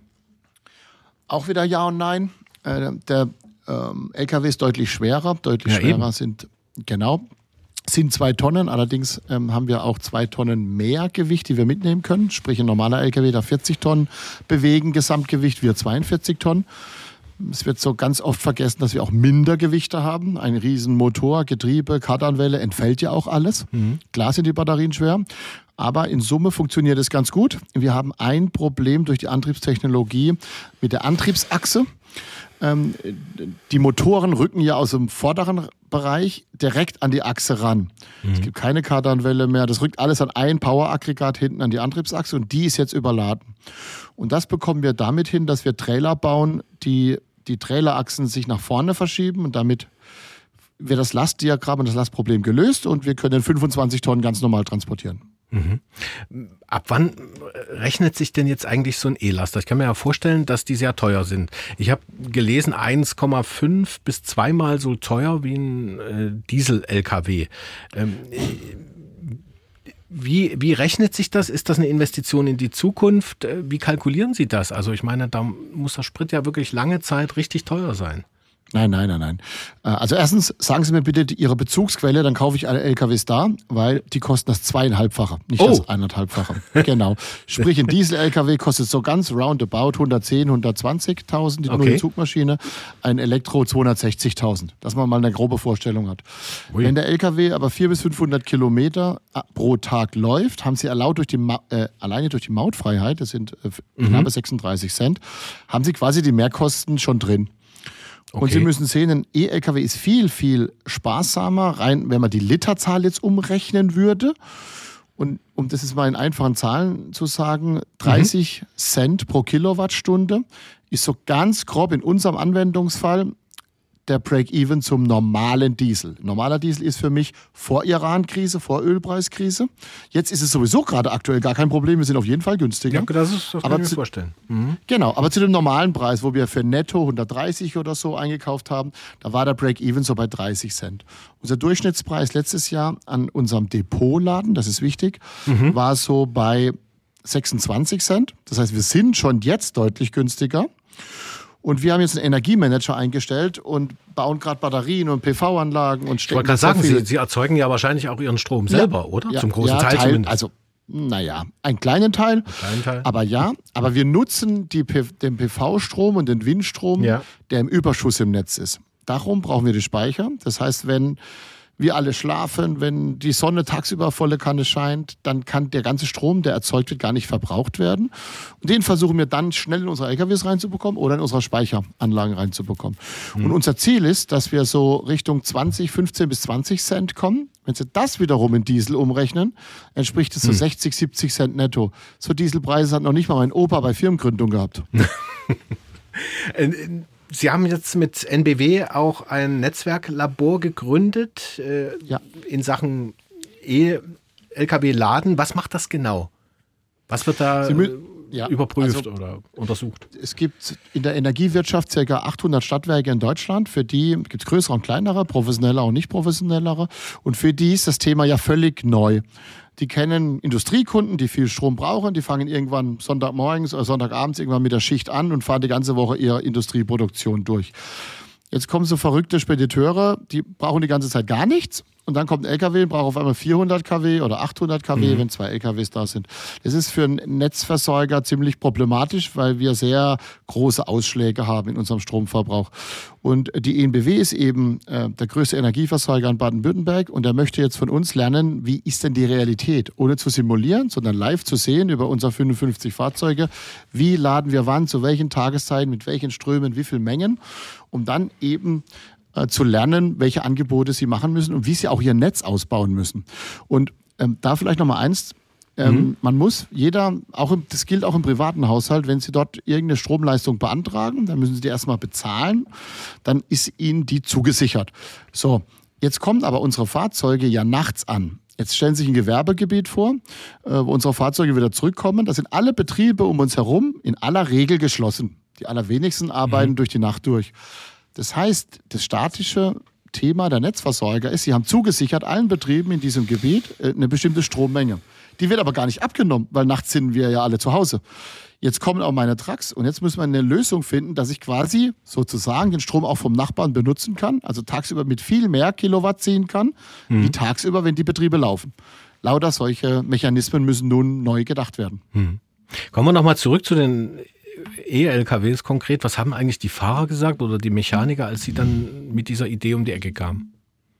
Auch wieder ja und nein. Äh, der ähm, L K W ist deutlich schwerer. Deutlich ja, schwerer eben. sind, genau, sind zwei Tonnen. Allerdings ähm, haben wir auch zwei Tonnen mehr Gewicht, die wir mitnehmen können. Sprich, ein normaler L K W darf vierzig Tonnen bewegen, Gesamtgewicht, wir zweiundvierzig Tonnen. Es wird so ganz oft vergessen, dass wir auch Mindergewichte haben. Ein riesen Motor, Getriebe, Kardanwelle, entfällt ja auch alles. Mhm. Klar sind die Batterien schwer, aber in Summe funktioniert es ganz gut. Wir haben ein Problem durch die Antriebstechnologie mit der Antriebsachse. Ähm, die Motoren rücken ja aus dem vorderen Bereich direkt an die Achse ran. Mhm. Es gibt keine Kardanwelle mehr. Das rückt alles an ein Poweraggregat hinten an die Antriebsachse und die ist jetzt überladen. Und das bekommen wir damit hin, dass wir Trailer bauen, die die Trailerachsen sich nach vorne verschieben und damit wird das Lastdiagramm und das Lastproblem gelöst und wir können fünfundzwanzig Tonnen ganz normal transportieren. Mhm. Ab wann rechnet sich denn jetzt eigentlich so ein E-Laster? Ich kann mir ja vorstellen, dass die sehr teuer sind. Ich habe gelesen, eins Komma fünf bis zweimal so teuer wie ein äh, Diesel-L K W. Ähm, wie, wie rechnet sich das? Ist das eine Investition in die Zukunft? Wie kalkulieren Sie das? Also ich meine, da muss der Sprit ja wirklich lange Zeit richtig teuer sein. Nein, nein, nein, nein. Also erstens, sagen Sie mir bitte Ihre Bezugsquelle, dann kaufe ich alle L K Ws da, weil die kosten das zweieinhalbfache, nicht oh. das eineinhalbfache. Genau. Sprich, ein Diesel-L K W kostet so ganz roundabout hundertzehn, hundertzwanzigtausend, die okay. neue Zugmaschine, ein Elektro zweihundertsechzigtausend, dass man mal eine grobe Vorstellung hat. Ui. Wenn der L K W aber vierhundert bis fünfhundert Kilometer pro Tag läuft, haben Sie erlaubt durch die Ma- äh, alleine durch die Mautfreiheit, das sind äh, mhm. knappe sechsunddreißig Cent, haben Sie quasi die Mehrkosten schon drin. Und okay. Sie müssen sehen, ein E-L K W ist viel, viel sparsamer, rein, wenn man die Literzahl jetzt umrechnen würde. Und um das jetzt mal in einfachen Zahlen zu sagen, dreißig mhm. Cent pro Kilowattstunde ist so ganz grob in unserem Anwendungsfall der Break-Even zum normalen Diesel. Normaler Diesel ist für mich vor Iran-Krise, vor Ölpreiskrise. Jetzt ist es sowieso gerade aktuell gar kein Problem. Wir sind auf jeden Fall günstiger. Ja, das, ist, das kann aber ich mir vorstellen. Mhm. Genau, aber zu dem normalen Preis, wo wir für netto hundertdreißig oder so eingekauft haben, da war der Break-Even so bei dreißig Cent. Unser Durchschnittspreis letztes Jahr an unserem Depotladen, das ist wichtig, mhm. war so bei sechsundzwanzig Cent. Das heißt, wir sind schon jetzt deutlich günstiger. Und wir haben jetzt einen Energiemanager eingestellt und bauen gerade Batterien und P V-Anlagen und stecken. Ich wollte gerade sagen, Sie, Sie erzeugen ja wahrscheinlich auch Ihren Strom selber, ja, oder? Ja, Zum großen ja, Teil, Teil zumindest. Also, naja, einen kleinen Teil. Einen kleinen Teil. Aber ja, aber wir nutzen die, den P V-Strom und den Windstrom, ja. der im Überschuss im Netz ist. Darum brauchen wir die Speicher. Das heißt, wenn wir alle schlafen, wenn die Sonne tagsüber volle Kanne scheint, dann kann der ganze Strom, der erzeugt wird, gar nicht verbraucht werden. Und den versuchen wir dann schnell in unsere L K Ws reinzubekommen oder in unsere Speicheranlagen reinzubekommen. Mhm. Und unser Ziel ist, dass wir so Richtung zwanzig, fünfzehn bis zwanzig Cent kommen. Wenn Sie das wiederum in Diesel umrechnen, entspricht es so mhm. sechzig, siebzig Cent netto. So Dieselpreise hat noch nicht mal mein Opa bei Firmengründung gehabt. Sie haben jetzt mit N B W auch ein Netzwerklabor gegründet äh, ja. in Sachen E-L K W-Laden. Was macht das genau? Was wird da... Sie, mü- ja, überprüft also, oder untersucht? Es gibt in der Energiewirtschaft ca. achthundert Stadtwerke in Deutschland. Für die gibt es größere und kleinere, professionellere und nicht professionellere. Und für die ist das Thema ja völlig neu. Die kennen Industriekunden, die viel Strom brauchen. Die fangen irgendwann Sonntagmorgens oder Sonntagabends irgendwann mit der Schicht an und fahren die ganze Woche ihre Industrieproduktion durch. Jetzt kommen so verrückte Spediteure, die brauchen die ganze Zeit gar nichts. Und dann kommt ein L K W, braucht auf einmal vierhundert Kilowatt oder achthundert Kilowatt, mhm. wenn zwei L K Ws da sind. Das ist für einen Netzversorger ziemlich problematisch, weil wir sehr große Ausschläge haben in unserem Stromverbrauch. Und die E N B W ist eben äh, der größte Energieversorger in Baden-Württemberg und er möchte jetzt von uns lernen, wie ist denn die Realität? Ohne zu simulieren, sondern live zu sehen über unsere fünfundfünfzig Fahrzeuge. Wie laden wir wann, zu welchen Tageszeiten, mit welchen Strömen, wie viel Mengen, um dann eben zu lernen, welche Angebote sie machen müssen und wie sie auch ihr Netz ausbauen müssen. Und ähm, da vielleicht noch mal eins, ähm, mhm. man muss jeder, auch im, das gilt auch im privaten Haushalt, wenn Sie dort irgendeine Stromleistung beantragen, dann müssen Sie die erstmal bezahlen, dann ist Ihnen die zugesichert. So, jetzt kommen aber unsere Fahrzeuge ja nachts an. Jetzt stellen Sie sich ein Gewerbegebiet vor, wo unsere Fahrzeuge wieder zurückkommen. Da sind alle Betriebe um uns herum in aller Regel geschlossen. Die allerwenigsten arbeiten mhm. durch die Nacht durch. Das heißt, das statische Thema der Netzversorger ist, sie haben zugesichert allen Betrieben in diesem Gebiet eine bestimmte Strommenge. Die wird aber gar nicht abgenommen, weil nachts sind wir ja alle zu Hause. Jetzt kommen auch meine Trucks und jetzt muss man eine Lösung finden, dass ich quasi sozusagen den Strom auch vom Nachbarn benutzen kann, also tagsüber mit viel mehr Kilowatt ziehen kann, mhm. wie tagsüber, wenn die Betriebe laufen. Lauter solche Mechanismen müssen nun neu gedacht werden. Mhm. Kommen wir nochmal zurück zu den E-L K Ws konkret. Was haben eigentlich die Fahrer gesagt oder die Mechaniker, als sie dann mit dieser Idee um die Ecke kamen?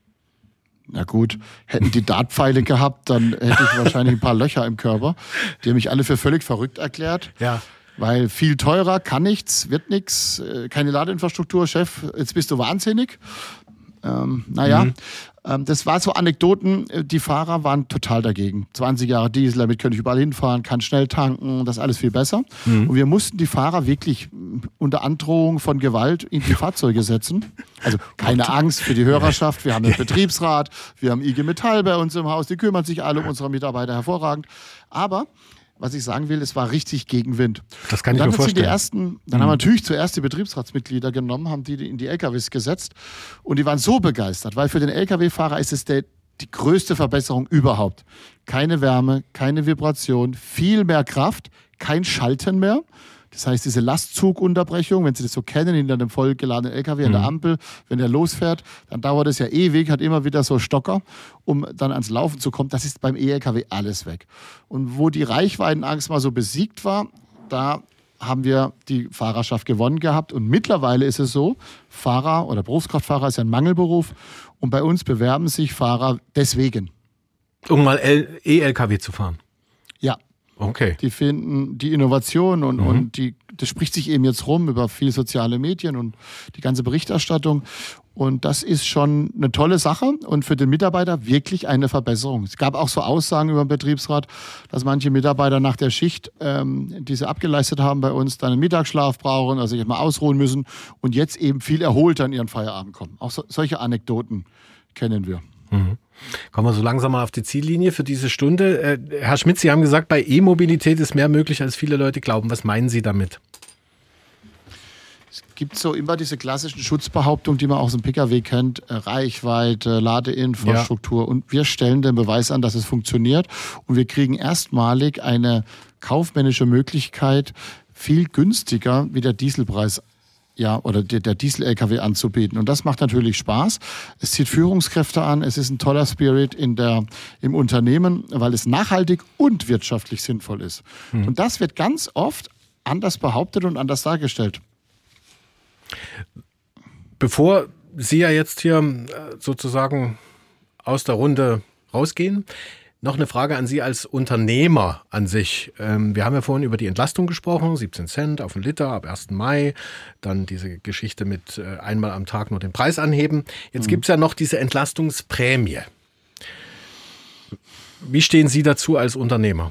Na gut, hätten die Dartpfeile gehabt, dann hätte ich wahrscheinlich ein paar Löcher im Körper. Die haben mich alle für völlig verrückt erklärt. Ja. Weil viel teurer, kann nichts, wird nichts, keine Ladeinfrastruktur, Chef, jetzt bist du wahnsinnig. Ähm, naja, mhm. ähm, das war so Anekdoten, die Fahrer waren total dagegen. zwanzig Jahre Diesel, damit könnte ich überall hinfahren, kann schnell tanken, das ist alles viel besser. Mhm. Und wir mussten die Fahrer wirklich unter Androhung von Gewalt in die Fahrzeuge setzen. Also keine Angst für die Hörerschaft, wir haben einen Betriebsrat, wir haben I G Metall bei uns im Haus, die kümmern sich alle um unsere Mitarbeiter hervorragend. Aber was ich sagen will, es war richtig Gegenwind. Das kann ich mir vorstellen. Die ersten, dann mhm. haben wir natürlich zuerst die Betriebsratsmitglieder genommen, haben die in die L K Ws gesetzt und die waren so begeistert, weil für den L K W-Fahrer ist es der, die größte Verbesserung überhaupt. Keine Wärme, keine Vibration, viel mehr Kraft, kein Schalten mehr. Das heißt, diese Lastzugunterbrechung, wenn Sie das so kennen, hinter einem vollgeladenen L K W an der Ampel, wenn der losfährt, dann dauert es ja ewig, hat immer wieder so Stocker, um dann ans Laufen zu kommen. Das ist beim E-L K W alles weg. Und wo die Reichweitenangst mal so besiegt war, da haben wir die Fahrerschaft gewonnen gehabt. Und mittlerweile ist es so, Fahrer oder Berufskraftfahrer ist ja ein Mangelberuf. Und bei uns bewerben sich Fahrer deswegen. Um mal E-L K W zu fahren? Ja. Okay. Die finden die Innovation und, mhm. und die, das spricht sich eben jetzt rum über viel soziale Medien und die ganze Berichterstattung. Und das ist schon eine tolle Sache und für den Mitarbeiter wirklich eine Verbesserung. Es gab auch so Aussagen über den Betriebsrat, dass manche Mitarbeiter nach der Schicht, ähm, die sie abgeleistet haben bei uns, dann einen Mittagsschlaf brauchen, also sich mal ausruhen müssen und jetzt eben viel erholter an ihren Feierabend kommen. Auch so, solche Anekdoten kennen wir. Mhm. Kommen wir so langsam mal auf die Ziellinie für diese Stunde. Äh, Herr Schmidt, Sie haben gesagt, bei E-Mobilität ist mehr möglich, als viele Leute glauben. Was meinen Sie damit? Es gibt so immer diese klassischen Schutzbehauptungen, die man aus dem Pkw kennt. Reichweite, Ladeinfrastruktur. Ja. Und wir stellen den Beweis an, dass es funktioniert. Und wir kriegen erstmalig eine kaufmännische Möglichkeit, viel günstiger wie der Dieselpreis ja, oder der, der Diesel-L K W anzubieten. Und das macht natürlich Spaß. Es zieht Führungskräfte an. Es ist ein toller Spirit in der, im Unternehmen, weil es nachhaltig und wirtschaftlich sinnvoll ist. Hm. Und das wird ganz oft anders behauptet und anders dargestellt. Bevor Sie ja jetzt hier sozusagen aus der Runde rausgehen, noch eine Frage an Sie als Unternehmer an sich. Wir haben ja vorhin über die Entlastung gesprochen, siebzehn Cent auf den Liter ab ersten Mai, dann diese Geschichte mit einmal am Tag nur den Preis anheben. Jetzt mhm. gibt es ja noch diese Entlastungsprämie. Wie stehen Sie dazu als Unternehmer?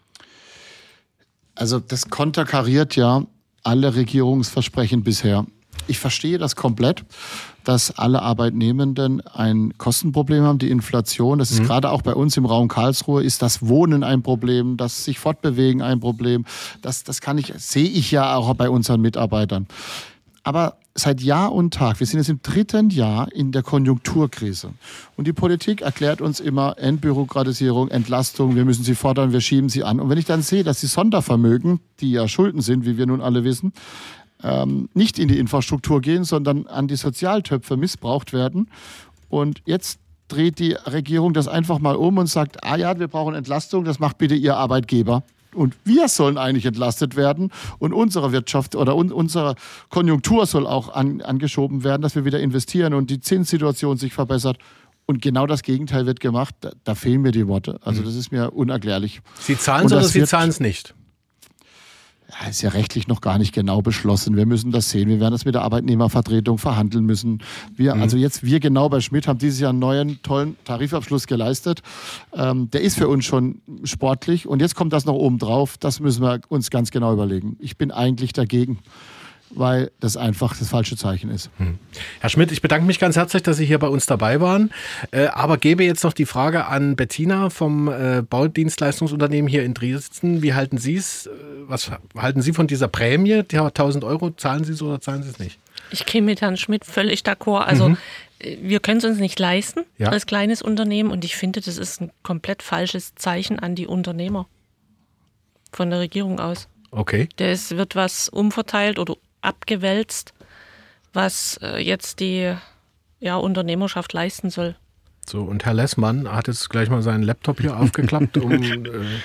Also das konterkariert ja alle Regierungsversprechen bisher. Ich verstehe das komplett, dass alle Arbeitnehmenden ein Kostenproblem haben, die Inflation. Das ist mhm. gerade auch bei uns im Raum Karlsruhe, ist das Wohnen ein Problem, das sich fortbewegen ein Problem. Das, das kann ich, sehe ich ja auch bei unseren Mitarbeitern. Aber seit Jahr und Tag, wir sind jetzt im dritten Jahr in der Konjunkturkrise. Und die Politik erklärt uns immer Entbürokratisierung, Entlastung, wir müssen sie fordern, wir schieben sie an. Und wenn ich dann sehe, dass die Sondervermögen, die ja Schulden sind, wie wir nun alle wissen, ähm, nicht in die Infrastruktur gehen, sondern an die Sozialtöpfe missbraucht werden. Und jetzt dreht die Regierung das einfach mal um und sagt, ah ja, wir brauchen Entlastung, das macht bitte Ihr Arbeitgeber. Und wir sollen eigentlich entlastet werden und unsere Wirtschaft oder un- unsere Konjunktur soll auch an, angeschoben werden, dass wir wieder investieren und die Zinssituation sich verbessert. Und genau das Gegenteil wird gemacht. Da, da fehlen mir die Worte. Also das ist mir unerklärlich. Sie zahlen es oder Sie zahlen es nicht? Ja, ist ja rechtlich noch gar nicht genau beschlossen. Wir müssen das sehen. Wir werden das mit der Arbeitnehmervertretung verhandeln müssen. Wir, mhm. also jetzt wir genau bei Schmidt haben dieses Jahr einen neuen, tollen Tarifabschluss geleistet. Ähm, der ist für uns schon sportlich. Und jetzt kommt das noch oben drauf. Das müssen wir uns ganz genau überlegen. Ich bin eigentlich dagegen, weil das einfach das falsche Zeichen ist. Hm. Herr Schmidt, ich bedanke mich ganz herzlich, dass Sie hier bei uns dabei waren. Äh, aber gebe jetzt noch die Frage an Bettina vom äh, Baudienstleistungsunternehmen hier in Dresden. Wie halten Sie es? Was halten Sie von dieser Prämie? Die tausend Euro, zahlen Sie es oder zahlen Sie es nicht? Ich gehe mit Herrn Schmidt völlig d'accord. Also mhm. wir können es uns nicht leisten ja. als kleines Unternehmen und ich finde, das ist ein komplett falsches Zeichen an die Unternehmer von der Regierung aus. Okay. Es wird was umverteilt oder abgewälzt, was äh, jetzt die ja, Unternehmerschaft leisten soll. So, und Herr Lessmann hat jetzt gleich mal seinen Laptop hier aufgeklappt, um äh,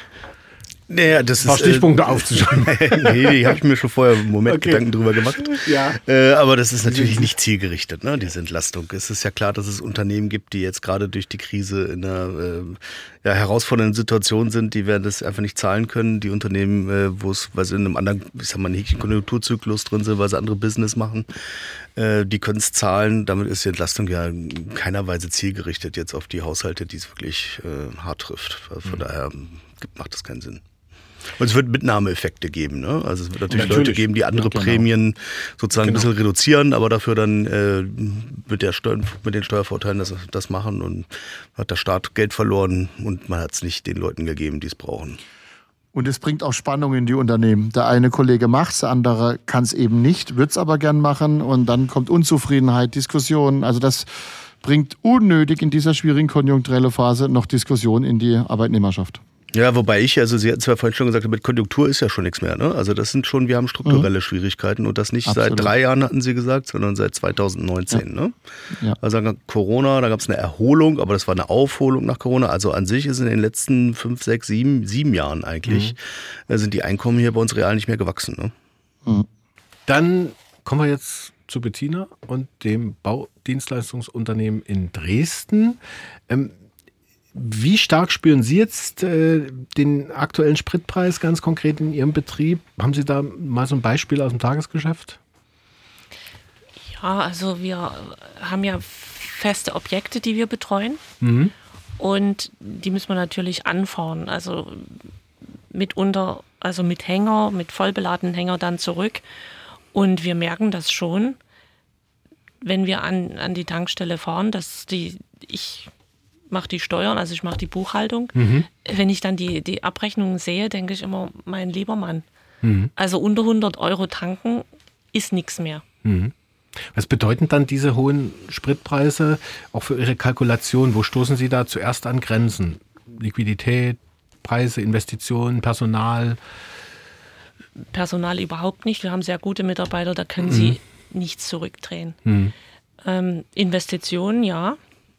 naja, das ein paar ist, Stichpunkte äh, aufzuschreiben. nee, die habe ich mir schon vorher im Moment okay. Gedanken drüber gemacht. Ja. Äh, aber das ist natürlich nicht zielgerichtet, ne, diese Entlastung. Es ist ja klar, dass es Unternehmen gibt, die jetzt gerade durch die Krise in einer äh, ja, herausfordernden Situation sind, die werden das einfach nicht zahlen können. Die Unternehmen, äh, wo es, weil sie in einem anderen, ich sag mal, nicht Konjunkturzyklus drin sind, weil sie andere Business machen, äh, die können es zahlen. Damit ist die Entlastung ja in keiner Weise zielgerichtet jetzt auf die Haushalte, die es wirklich äh, hart trifft. Also von mhm. daher macht das keinen Sinn. Und es wird Mitnahmeeffekte geben, ne? Also es wird natürlich, natürlich. Leute geben, die andere ja, genau. Prämien sozusagen genau. ein bisschen reduzieren, aber dafür dann äh, mit, der Steu- mit den Steuervorteilen das, das machen und hat der Staat Geld verloren und man hat es nicht den Leuten gegeben, die es brauchen. Und es bringt auch Spannung in die Unternehmen. Der eine Kollege macht es, der andere kann es eben nicht, wird es aber gern machen und dann kommt Unzufriedenheit, Diskussionen. Also das bringt unnötig in dieser schwierigen konjunkturellen Phase noch Diskussion in die Arbeitnehmerschaft. Ja, wobei ich, also Sie hatten zwar vorhin schon gesagt, mit Konjunktur ist ja schon nichts mehr, ne? Also das sind schon, wir haben strukturelle mhm. Schwierigkeiten und das nicht Absolut. Seit drei Jahren, hatten Sie gesagt, sondern seit zwanzig neunzehn, ja. ne? Ja. Also Corona, da gab es eine Erholung, aber das war eine Aufholung nach Corona. Also an sich ist in den letzten fünf, sechs, sieben, sieben Jahren eigentlich, mhm. sind die Einkommen hier bei uns real nicht mehr gewachsen, ne? Mhm. Dann kommen wir jetzt zu Bettina und dem Baudienstleistungsunternehmen in Dresden. Ähm, Wie stark spüren Sie jetzt äh, den aktuellen Spritpreis ganz konkret in Ihrem Betrieb? Haben Sie da mal so ein Beispiel aus dem Tagesgeschäft? Ja, also wir haben ja feste Objekte, die wir betreuen. Mhm. Und die müssen wir natürlich anfahren. Also mitunter, also mit Hänger, mit vollbeladenen Hänger dann zurück. Und wir merken das schon, wenn wir an, an die Tankstelle fahren, dass die, ich mache die Steuern, also ich mache die Buchhaltung. Mhm. Wenn ich dann die, die Abrechnungen sehe, denke ich immer, mein lieber Mann. Mhm. Also unter hundert Euro tanken ist nichts mehr. Mhm. Was bedeuten dann diese hohen Spritpreise auch für Ihre Kalkulation? Wo stoßen Sie da zuerst an Grenzen? Liquidität, Preise, Investitionen, Personal? Personal überhaupt nicht. Wir haben sehr gute Mitarbeiter, da können mhm. sie nichts zurückdrehen. Mhm. Ähm, Investitionen, ja.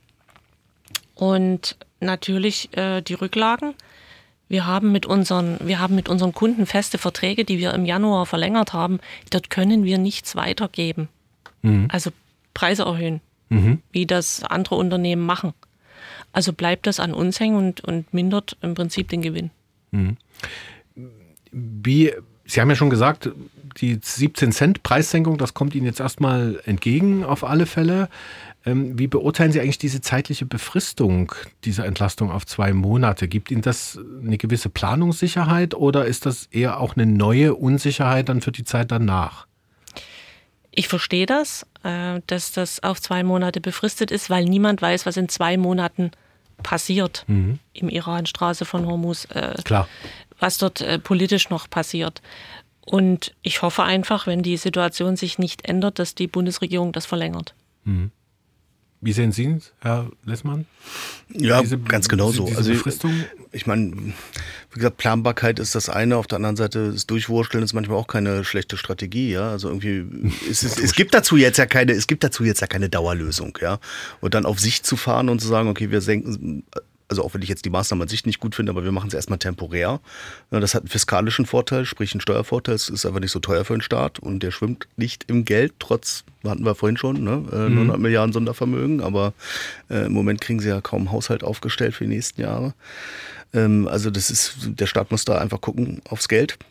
Und natürlich äh, die Rücklagen. Wir haben mit unseren, wir haben mit unseren Kunden feste Verträge, die wir im Januar verlängert haben. Dort können wir nichts weitergeben. Mhm. Also Preise erhöhen, mhm. wie das andere Unternehmen machen. Also bleibt das an uns hängen und, und mindert im Prinzip den Gewinn. Mhm. Wie, Sie haben ja schon gesagt, die siebzehn Cent Preissenkung, das kommt Ihnen jetzt erstmal entgegen auf alle Fälle. Wie beurteilen Sie eigentlich diese zeitliche Befristung dieser Entlastung auf zwei Monate? Gibt Ihnen das eine gewisse Planungssicherheit oder ist das eher auch eine neue Unsicherheit dann für die Zeit danach? Ich verstehe das, äh, dass das auf zwei Monate befristet ist, weil niemand weiß, was in zwei Monaten passiert mhm. im Iran, Straße von Hormuz, äh, Klar. was dort äh, politisch noch passiert. Und ich hoffe einfach, wenn die Situation sich nicht ändert, dass die Bundesregierung das verlängert. Mhm. Wie sehen Sie es, Herr Lessmann? Ja, diese, ganz genau so. Diese also Befristung? Ich meine, wie gesagt, Planbarkeit ist das eine, auf der anderen Seite das Durchwursteln ist manchmal auch keine schlechte Strategie, ja. Also irgendwie ist es, es gibt dazu jetzt ja keine, es gibt dazu jetzt ja keine Dauerlösung, ja. Und dann auf Sicht zu fahren und zu sagen, okay, wir senken, also auch wenn ich jetzt die Maßnahmen an sich nicht gut finde, aber wir machen es erstmal temporär. Das hat einen fiskalischen Vorteil, sprich einen Steuervorteil. Es ist einfach nicht so teuer für den Staat und der schwimmt nicht im Geld, trotz, hatten wir vorhin schon, ne? Mhm. neunhundert Milliarden Sondervermögen, aber äh, im Moment kriegen sie ja kaum einen Haushalt aufgestellt für die nächsten Jahre. Ähm, also das ist, der Staat muss da einfach gucken aufs Geld.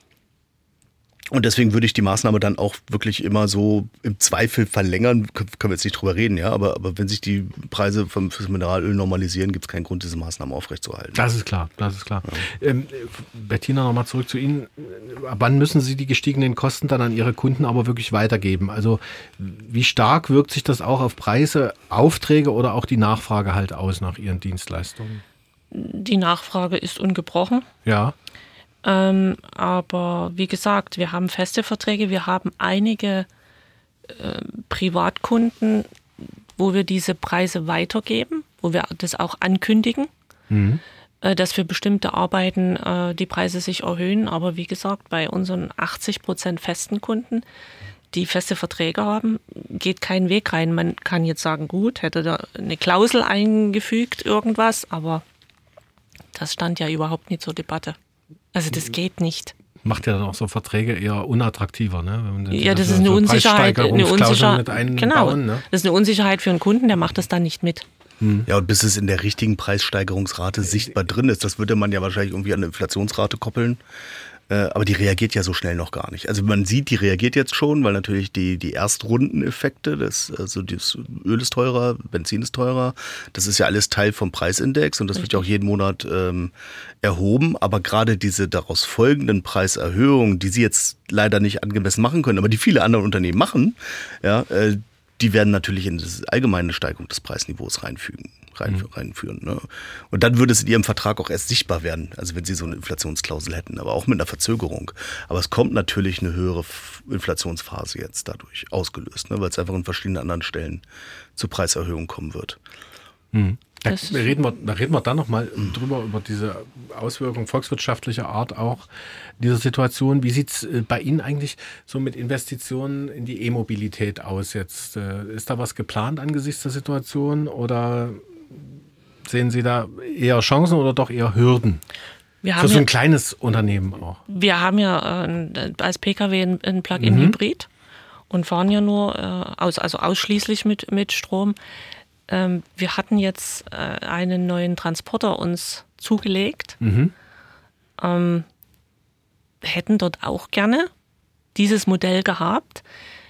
Und deswegen würde ich die Maßnahme dann auch wirklich immer so im Zweifel verlängern. Können wir jetzt nicht drüber reden, ja, aber, aber wenn sich die Preise vom, fürs Mineralöl normalisieren, gibt es keinen Grund, diese Maßnahmen aufrechtzuerhalten. Das ist klar, das ist klar. Ja. Ähm, Bettina, nochmal zurück zu Ihnen. Wann müssen Sie die gestiegenen Kosten dann an Ihre Kunden aber wirklich weitergeben? Also wie stark wirkt sich das auch auf Preise, Aufträge oder auch die Nachfrage halt aus nach Ihren Dienstleistungen? Die Nachfrage ist ungebrochen. Ja. Ähm, aber wie gesagt, wir haben feste Verträge, wir haben einige äh, Privatkunden, wo wir diese Preise weitergeben, wo wir das auch ankündigen, mhm. äh, dass für bestimmte Arbeiten äh, die Preise sich erhöhen. Aber wie gesagt, bei unseren achtzig Prozent festen Kunden, die feste Verträge haben, geht kein Weg rein. Man kann jetzt sagen, gut, hätte da eine Klausel eingefügt, irgendwas, aber das stand ja überhaupt nicht zur Debatte. Also das geht nicht. Macht ja dann auch so Verträge eher unattraktiver, ne? Wenn man ja, das so, ist eine so Unsicherheit. Eine Unsicherheit mit einbauen, genau, ne? Das ist eine Unsicherheit für einen Kunden, der macht das dann nicht mit. Hm. Ja, und bis es in der richtigen Preissteigerungsrate sichtbar drin ist, das würde man ja wahrscheinlich irgendwie an eine Inflationsrate koppeln. Aber die reagiert ja so schnell noch gar nicht. Also man sieht, die reagiert jetzt schon, weil natürlich die, die Erstrundeneffekte, das, also das Öl ist teurer, Benzin ist teurer, das ist ja alles Teil vom Preisindex und das wird ja auch jeden Monat ähm, erhoben. Aber gerade diese daraus folgenden Preiserhöhungen, die sie jetzt leider nicht angemessen machen können, aber die viele andere Unternehmen machen, ja, äh, die werden natürlich in das allgemeine Steigerung des Preisniveaus reinfügen. Rein, reinführen. Ne? Und dann würde es in ihrem Vertrag auch erst sichtbar werden, also wenn sie so eine Inflationsklausel hätten, aber auch mit einer Verzögerung. Aber es kommt natürlich eine höhere Inflationsphase jetzt dadurch ausgelöst, ne? Weil es einfach an verschiedenen anderen Stellen zu Preiserhöhungen kommen wird. Mhm. Da reden wir, da reden wir dann nochmal drüber, über diese Auswirkungen volkswirtschaftlicher Art auch dieser Situation. Wie sieht es bei Ihnen eigentlich so mit Investitionen in die E-Mobilität aus jetzt? Ist da was geplant angesichts der Situation oder sehen Sie da eher Chancen oder doch eher Hürden? Wir Für haben so ja, ein kleines Unternehmen auch. Wir haben ja äh, als Pkw ein, ein Plug-in-Hybrid mhm. und fahren ja nur äh, aus, also ausschließlich mit, mit Strom. Ähm, wir hatten jetzt äh, einen neuen Transporter uns zugelegt. Mhm. Ähm, hätten dort auch gerne dieses Modell gehabt.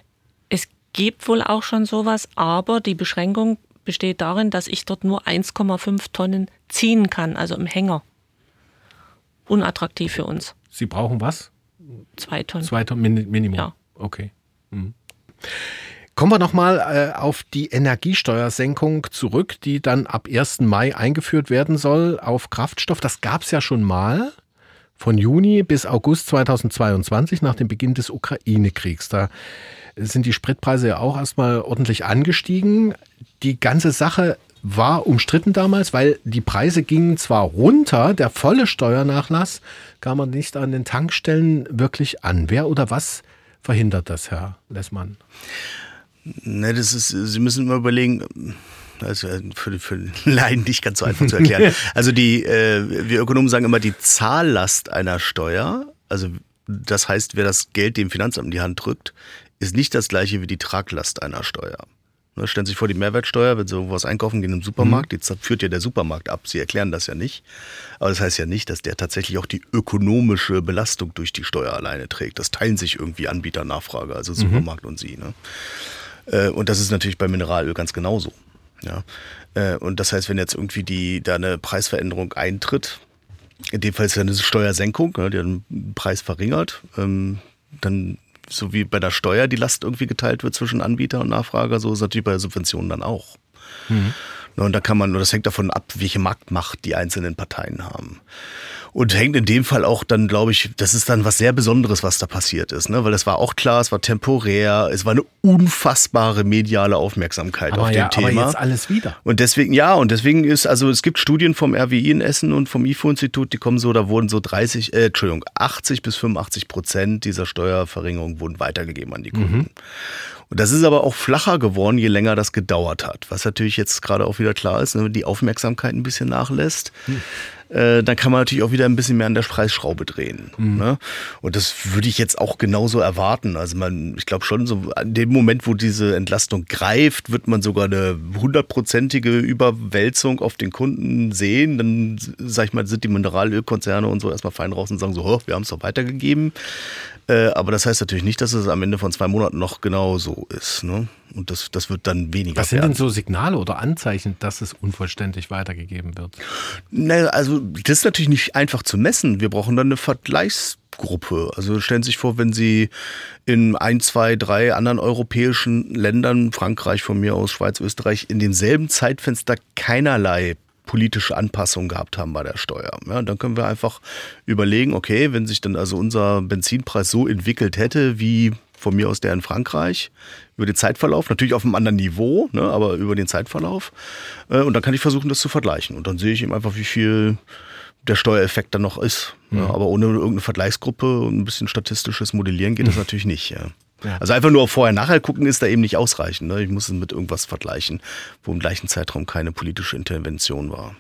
Es gibt wohl auch schon sowas, aber die Beschränkung besteht darin, dass ich dort nur eins Komma fünf Tonnen ziehen kann, also im Hänger. Unattraktiv für uns. Sie brauchen was? Zwei Tonnen. Zwei Tonnen Min- Minimum? Ja. Okay. Mhm. Kommen wir nochmal äh, auf die Energiesteuersenkung zurück, die dann ab ersten Mai eingeführt werden soll auf Kraftstoff. Das gab es ja schon mal von Juni bis August zweitausendzweiundzwanzig nach dem Beginn des Ukraine-Kriegs. Da sind die Spritpreise ja auch erstmal ordentlich angestiegen. Die ganze Sache war umstritten damals, weil die Preise gingen zwar runter, der volle Steuernachlass kam man nicht an den Tankstellen wirklich an. Wer oder was verhindert das, Herr Lessmann? Ne, das ist, Sie müssen immer überlegen, das ist für, für Laien nicht ganz so einfach zu erklären. Also die, äh, wir Ökonomen sagen immer, die Zahllast einer Steuer, also das heißt, wer das Geld dem Finanzamt in die Hand drückt, ist nicht das gleiche wie die Traglast einer Steuer. Ne, stellen Sie sich vor, die Mehrwertsteuer, wenn Sie irgendwas einkaufen gehen im Supermarkt, mhm. die führt ja der Supermarkt ab. Sie erklären das ja nicht. Aber das heißt ja nicht, dass der tatsächlich auch die ökonomische Belastung durch die Steuer alleine trägt. Das teilen sich irgendwie Anbieter, Nachfrage, also Supermarkt mhm. und Sie. Ne? Und das ist natürlich bei Mineralöl ganz genauso. Ja? Und das heißt, wenn jetzt irgendwie die, da eine Preisveränderung eintritt, in dem Fall ist ja eine Steuersenkung, die den Preis verringert, dann so wie bei der Steuer die Last irgendwie geteilt wird zwischen Anbieter und Nachfrager, so ist es natürlich bei Subventionen dann auch. Mhm. Und da kann man, das hängt davon ab, welche Marktmacht die einzelnen Parteien haben. Und hängt in dem Fall auch dann, glaube ich, das ist dann was sehr Besonderes, was da passiert ist, ne? Weil es war auch klar, es war temporär, es war eine unfassbare mediale Aufmerksamkeit aber auf ja, dem Thema. Aber jetzt alles wieder. Und deswegen, ja, und deswegen ist, also es gibt Studien vom R W I in Essen und vom I F O-Institut, die kommen so, da wurden so dreißig, äh, Entschuldigung, achtzig bis fünfundachtzig Prozent dieser Steuerverringerung wurden weitergegeben an die Kunden. Mhm. Und das ist aber auch flacher geworden, je länger das gedauert hat. Was natürlich jetzt gerade auch wieder klar ist, wenn die Aufmerksamkeit ein bisschen nachlässt, hm. äh, dann kann man natürlich auch wieder ein bisschen mehr an der Preisschraube drehen. Hm. Ne? Und das würde ich jetzt auch genauso erwarten. Also man, ich glaube schon, so an dem Moment, wo diese Entlastung greift, wird man sogar eine hundertprozentige Überwälzung auf den Kunden sehen. Dann, sag ich mal, sind die Mineralölkonzerne und so erstmal fein raus und sagen so, oh, wir haben es doch weitergegeben. Äh, aber das heißt natürlich nicht, dass es am Ende von zwei Monaten noch genau so ist. Ne? Und das, das wird dann weniger Was sind werden. denn so Signale oder Anzeichen, dass es unvollständig weitergegeben wird? Naja, also das ist natürlich nicht einfach zu messen. Wir brauchen dann eine Vergleichsgruppe. Also stellen Sie sich vor, wenn Sie in ein, zwei, drei anderen europäischen Ländern, Frankreich von mir aus, Schweiz, Österreich, in demselben Zeitfenster keinerlei politische Anpassungen gehabt haben bei der Steuer. Ja, dann können wir einfach überlegen, okay, wenn sich dann also unser Benzinpreis so entwickelt hätte, wie von mir aus der in Frankreich, über den Zeitverlauf, natürlich auf einem anderen Niveau, ne, aber über den Zeitverlauf. Äh, und dann kann ich versuchen, das zu vergleichen. Und dann sehe ich eben einfach, wie viel der Steuereffekt dann noch ist. Mhm. Ja, aber ohne irgendeine Vergleichsgruppe und ein bisschen statistisches Modellieren geht das mhm. natürlich nicht. Ja. Ja. Also einfach nur auf Vorher-Nachher gucken ist da eben nicht ausreichend. Ne? Ich muss es mit irgendwas vergleichen, wo im gleichen Zeitraum keine politische Intervention war.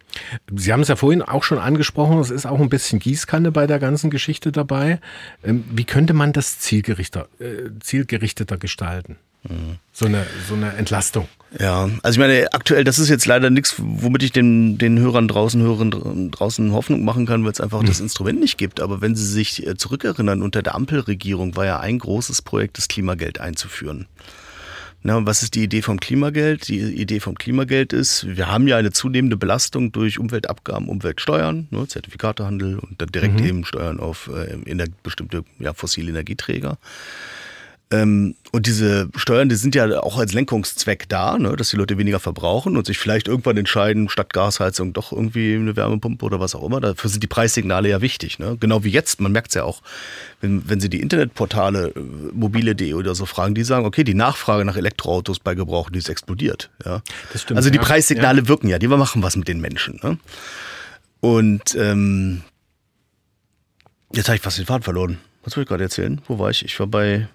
Sie haben es ja vorhin auch schon angesprochen, es ist auch ein bisschen Gießkanne bei der ganzen Geschichte dabei. Wie könnte man das zielgerichteter, äh, zielgerichteter gestalten? Mhm. So eine, so eine Entlastung. Ja, also ich meine, aktuell, das ist jetzt leider nichts, womit ich den, den Hörern draußen, Hörern draußen Hoffnung machen kann, weil es einfach mhm. das Instrument nicht gibt. Aber wenn Sie sich zurückerinnern, unter der Ampelregierung war ja ein großes Projekt, das Klimageld einzuführen. Na, was ist die Idee vom Klimageld? Die Idee vom Klimageld ist, wir haben ja eine zunehmende Belastung durch Umweltabgaben, Umweltsteuern, ne, Zertifikatehandel und dann direkt mhm. eben Steuern auf äh, ener- bestimmte ja, fossile Energieträger. Ähm, und diese Steuern, die sind ja auch als Lenkungszweck da, ne, dass die Leute weniger verbrauchen und sich vielleicht irgendwann entscheiden, statt Gasheizung doch irgendwie eine Wärmepumpe oder was auch immer. Dafür sind die Preissignale ja wichtig. Ne? Genau wie jetzt, man merkt es ja auch, wenn, wenn Sie die Internetportale mobile punkt de oder so fragen, die sagen, okay, die Nachfrage nach Elektroautos bei Gebrauch, die ist explodiert. Ja? Das stimmt, also die ja. Preissignale ja. wirken ja, die machen was mit den Menschen. Ne? Und ähm, jetzt habe ich fast den Faden verloren. Was wollte ich gerade erzählen? Wo war ich? Ich war bei...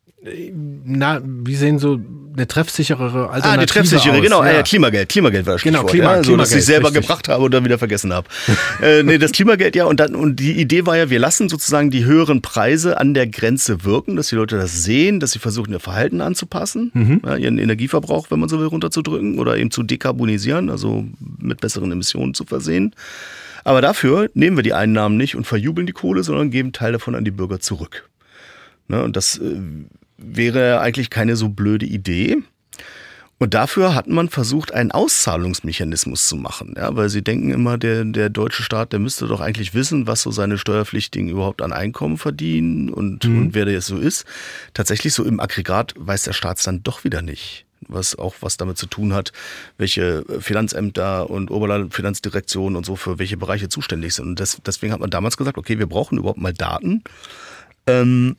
Na, wie sehen so eine treffsicherere Alternative Ah, die treffsichere, aus? genau. Ja. Ah, ja, Klimageld. Klimageld war das Genau, Stichwort. Klima, ja, so, dass ich Klimageld, selber richtig. gebracht habe und dann wieder vergessen habe. äh, nee, das Klimageld, ja. Und, dann, und die Idee war ja, wir lassen sozusagen die höheren Preise an der Grenze wirken, dass die Leute das sehen, dass sie versuchen, ihr Verhalten anzupassen, mhm. ja, ihren Energieverbrauch, wenn man so will, runterzudrücken oder eben zu dekarbonisieren, also mit besseren Emissionen zu versehen. Aber dafür nehmen wir die Einnahmen nicht und verjubeln die Kohle, sondern geben Teil davon an die Bürger zurück. Ne, und das äh, wäre eigentlich keine so blöde Idee. Und dafür hat man versucht, einen Auszahlungsmechanismus zu machen. Ja, weil sie denken immer, der, der deutsche Staat, der müsste doch eigentlich wissen, was so seine Steuerpflichtigen überhaupt an Einkommen verdienen und, mhm. und wer der jetzt so ist. Tatsächlich so im Aggregat weiß der Staat es dann doch wieder nicht. Was auch was damit zu tun hat, welche Finanzämter und Oberlandesfinanzdirektionen und so für welche Bereiche zuständig sind. Und das, deswegen hat man damals gesagt, okay, wir brauchen überhaupt mal Daten. Ähm,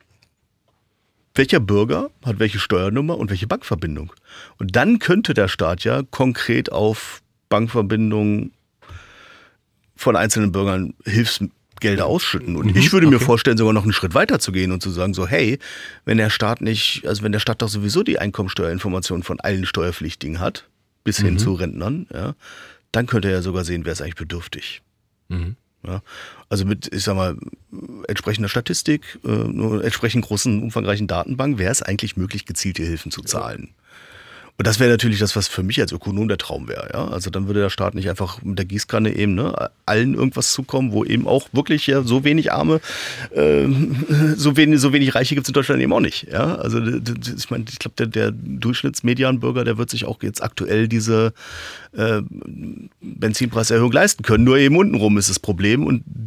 Welcher Bürger hat welche Steuernummer und welche Bankverbindung? Und dann könnte der Staat ja konkret auf Bankverbindungen von einzelnen Bürgern Hilfsgelder ausschütten. Und mhm, ich würde okay. mir vorstellen, sogar noch einen Schritt weiter zu gehen und zu sagen so, hey, wenn der Staat nicht, also wenn der Staat doch sowieso die Einkommensteuerinformationen von allen Steuerpflichtigen hat, bis hin mhm. zu Rentnern, ja, dann könnte er ja sogar sehen, wer ist eigentlich bedürftig. Mhm. Ja, also mit, ich sag mal, entsprechender Statistik, äh, nur entsprechend großen, umfangreichen Datenbank wäre es eigentlich möglich, gezielte Hilfen zu zahlen. Und das wäre natürlich das, was für mich als Ökonom der Traum wäre. Ja? Also dann würde der Staat nicht einfach mit der Gießkanne eben ne, allen irgendwas zukommen, wo eben auch wirklich ja, so wenig Arme, äh, so, wenig, so wenig Reiche gibt es in Deutschland eben auch nicht. Ja? Also ich meine, ich glaube, der, der Durchschnittsmedianbürger, der wird sich auch jetzt aktuell diese äh, Benzinpreiserhöhung leisten können. Nur eben untenrum ist das Problem und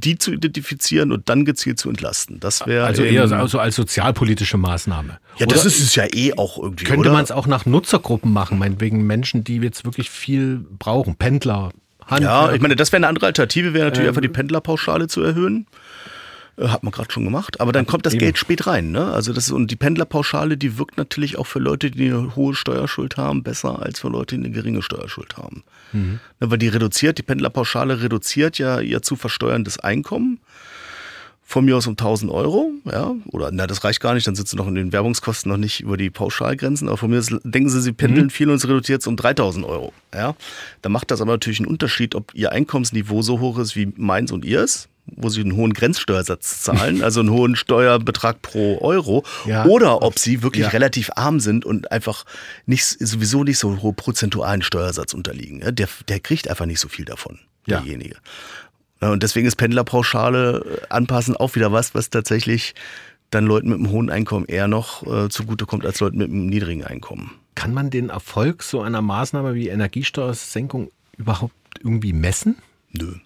die zu identifizieren und dann gezielt zu entlasten. Das wäre also eher so also als sozialpolitische Maßnahme. Ja, das oder ist es ja eh auch irgendwie. Könnte man es auch nach Nutzergruppen machen, meinetwegen Menschen, die jetzt wirklich viel brauchen, Pendler, Handwerk. Ja, ich meine, das wäre eine andere Alternative, wäre natürlich ähm, einfach die Pendlerpauschale zu erhöhen. Hat man gerade schon gemacht, aber dann kommt das Geld spät rein. Ne? Also das, und die Pendlerpauschale, die wirkt natürlich auch für Leute, die eine hohe Steuerschuld haben, besser als für Leute, die eine geringe Steuerschuld haben. Mhm. Ne, weil die reduziert, die Pendlerpauschale reduziert ja ihr zu versteuerndes Einkommen. Von mir aus um tausend Euro, ja, oder na, das reicht gar nicht, dann sind sie noch in den Werbungskosten noch nicht über die Pauschalgrenzen, aber von mir aus denken sie, sie pendeln mhm. viel und es reduziert es um dreitausend Euro, ja. Da macht das aber natürlich einen Unterschied, ob ihr Einkommensniveau so hoch ist wie meins und ihrs, wo sie einen hohen Grenzsteuersatz zahlen, also einen hohen Steuerbetrag pro Euro, ja. oder ob sie wirklich ja. relativ arm sind und einfach nicht, sowieso nicht so hohen prozentualen Steuersatz unterliegen. Ja? Der, der kriegt einfach nicht so viel davon, ja. derjenige. Ja, und deswegen ist Pendlerpauschale anpassen auch wieder was, was tatsächlich dann Leuten mit einem hohen Einkommen eher noch äh, zugutekommt als Leuten mit einem niedrigen Einkommen. Kann man den Erfolg so einer Maßnahme wie Energiesteuersenkung überhaupt irgendwie messen? Nö.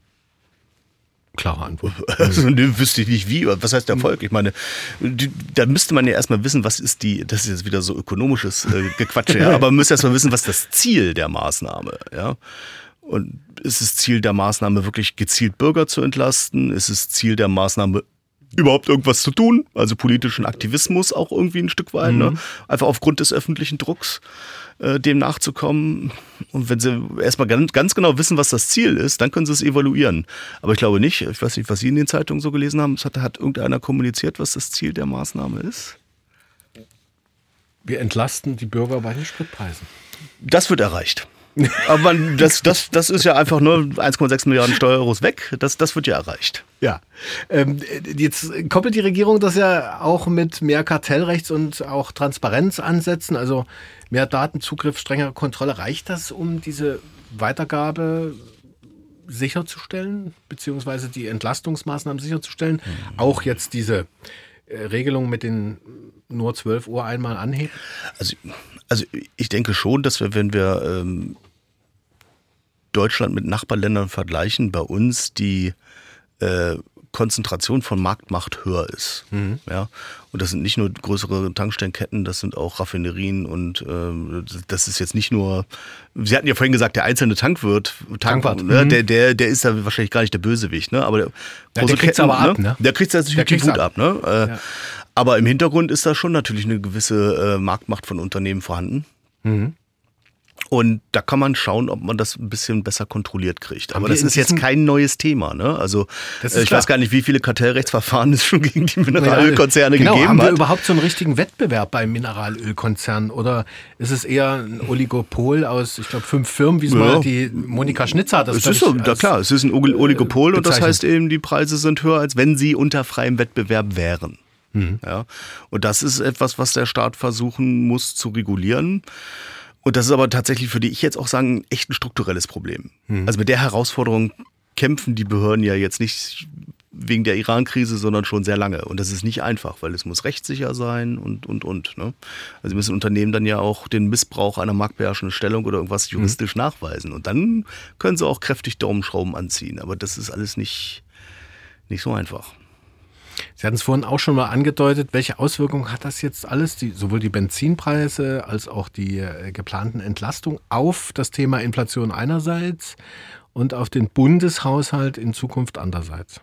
Klare Antwort. Also, ne, wüsste ich nicht wie. Was heißt Erfolg? Ich meine, die, da müsste man ja erstmal wissen, was ist die, das ist jetzt wieder so ökonomisches äh, Gequatsche, ja, aber man müsste erstmal wissen, was das Ziel der Maßnahme, ja. Und ist es Ziel der Maßnahme wirklich gezielt Bürger zu entlasten? Ist es Ziel der Maßnahme überhaupt irgendwas zu tun? Also politischen Aktivismus auch irgendwie ein Stück weit, mhm. ne? Einfach aufgrund des öffentlichen Drucks äh, dem nachzukommen. Und wenn sie erstmal ganz, ganz genau wissen, was das Ziel ist, dann können sie es evaluieren. Aber ich glaube nicht, ich weiß nicht, was Sie in den Zeitungen so gelesen haben, es hat, hat irgendeiner kommuniziert, was das Ziel der Maßnahme ist? Wir entlasten die Bürger bei den Spritpreisen. Das wird erreicht. Aber man, das, das, das ist ja einfach nur eins Komma sechs Milliarden Steuereros weg. Das, das wird ja erreicht. Ja. Ähm, jetzt koppelt die Regierung das ja auch mit mehr Kartellrechts und auch Transparenzansätzen, also mehr Datenzugriff, strengere Kontrolle. Reicht das, um diese Weitergabe sicherzustellen, beziehungsweise die Entlastungsmaßnahmen sicherzustellen? Mhm. Auch jetzt diese äh, Regelung mit den nur zwölf Uhr einmal anheben? Also, also ich denke schon, dass wir, wenn wir ähm, Deutschland mit Nachbarländern vergleichen, bei uns die äh, Konzentration von Marktmacht höher ist. Mhm. Ja? Und das sind nicht nur größere Tankstellenketten, das sind auch Raffinerien und äh, das ist jetzt nicht nur, Sie hatten ja vorhin gesagt, der einzelne Tankwirt, Tank, Tankwart, ne? mhm. der, der, der ist da wahrscheinlich gar nicht der Bösewicht, ne? Aber der, ja, der kriegt es aber ab, ne? Der kriegt es natürlich der gut ab, ab ne? Äh, ja. Aber im Hintergrund ist da schon natürlich eine gewisse äh, Marktmacht von Unternehmen vorhanden. Mhm. Und da kann man schauen, ob man das ein bisschen besser kontrolliert kriegt. Aber das ist jetzt kein neues Thema. Ne? Also ich klar. weiß gar nicht, wie viele Kartellrechtsverfahren es schon gegen die Mineralölkonzerne genau, gegeben hat. Haben wir überhaupt so einen richtigen Wettbewerb beim Mineralölkonzern? Oder ist es eher ein Oligopol aus, ich glaube, fünf Firmen, wie es ja. mal die Monika Schnitzer hat? Das es ist so, da klar, es ist ein Oligopol äh, und das heißt eben, die Preise sind höher, als wenn sie unter freiem Wettbewerb wären. Mhm. Ja? Und das ist etwas, was der Staat versuchen muss zu regulieren. Und das ist aber tatsächlich, für die ich jetzt auch sagen, echt ein strukturelles Problem. Mhm. Also mit der Herausforderung kämpfen die Behörden ja jetzt nicht wegen der Iran-Krise, sondern schon sehr lange. Und das ist nicht einfach, weil es muss rechtssicher sein und, und, und. Ne? Also müssen Unternehmen dann ja auch den Missbrauch einer marktbeherrschenden Stellung oder irgendwas juristisch mhm. nachweisen. Und dann können sie auch kräftig Daumenschrauben anziehen. Aber das ist alles nicht, nicht so einfach. Sie hatten es vorhin auch schon mal angedeutet, welche Auswirkungen hat das jetzt alles, die, sowohl die Benzinpreise als auch die äh, geplanten Entlastungen auf das Thema Inflation einerseits und auf den Bundeshaushalt in Zukunft andererseits?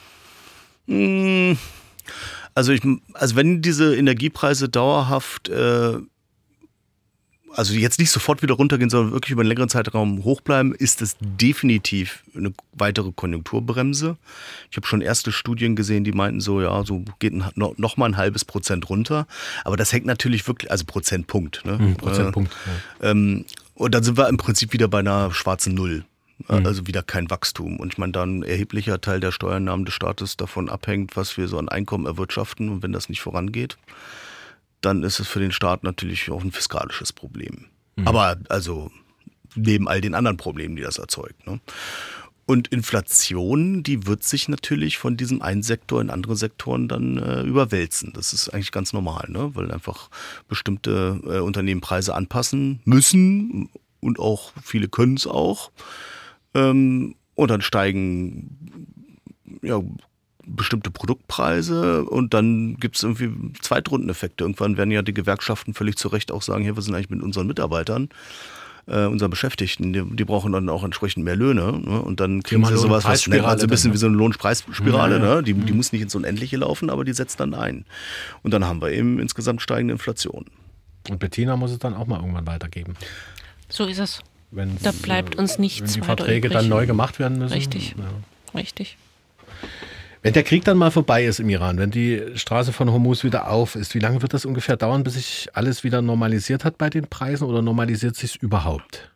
Also, ich, also wenn diese Energiepreise dauerhaft, äh, also jetzt nicht sofort wieder runtergehen, sondern wirklich über einen längeren Zeitraum hoch bleiben, ist es definitiv eine weitere Konjunkturbremse. Ich habe schon erste Studien gesehen, die meinten so, ja, so geht noch, noch mal ein halbes Prozent runter. Aber das hängt natürlich wirklich, also Prozentpunkt. Ne? Mhm, Prozentpunkt. Äh, ja. ähm, und dann sind wir im Prinzip wieder bei einer schwarzen Null. Mhm. Also wieder kein Wachstum. Und ich meine, dann ein erheblicher Teil der Steuereinnahmen des Staates davon abhängt, was wir so an Einkommen erwirtschaften. Und wenn das nicht vorangeht, dann ist es für den Staat natürlich auch ein fiskalisches Problem. Mhm. Aber also neben all den anderen Problemen, die das erzeugt. Ne? Und Inflation, die wird sich natürlich von diesem einen Sektor in andere Sektoren dann äh, überwälzen. Das ist eigentlich ganz normal, ne? Weil einfach bestimmte äh, Unternehmen Preise anpassen müssen und auch viele können es auch. Ähm, und dann steigen ja, bestimmte Produktpreise und dann gibt es irgendwie Zweitrundeneffekte. Irgendwann werden ja die Gewerkschaften völlig zu Recht auch sagen, hier, wir sind eigentlich mit unseren Mitarbeitern, äh, unseren Beschäftigten, die, die brauchen dann auch entsprechend mehr Löhne. Ne? Und dann kriegen sie sowas, was nennt man so ein bisschen dann, ne? wie so eine Lohnpreisspirale. Ja, ja. Ne? Die, die muss nicht ins Unendliche laufen, aber die setzt dann ein. Und dann haben wir eben insgesamt steigende Inflation. Und Bettina muss es dann auch mal irgendwann weitergeben. So ist es. Wenn's, da bleibt uns nichts Wenn die weiter Verträge übrig. dann neu gemacht werden müssen. Richtig, ja. richtig. Wenn der Krieg dann mal vorbei ist im Iran, wenn die Straße von Hormuz wieder auf ist, wie lange wird das ungefähr dauern, bis sich alles wieder normalisiert hat bei den Preisen oder normalisiert sich es überhaupt?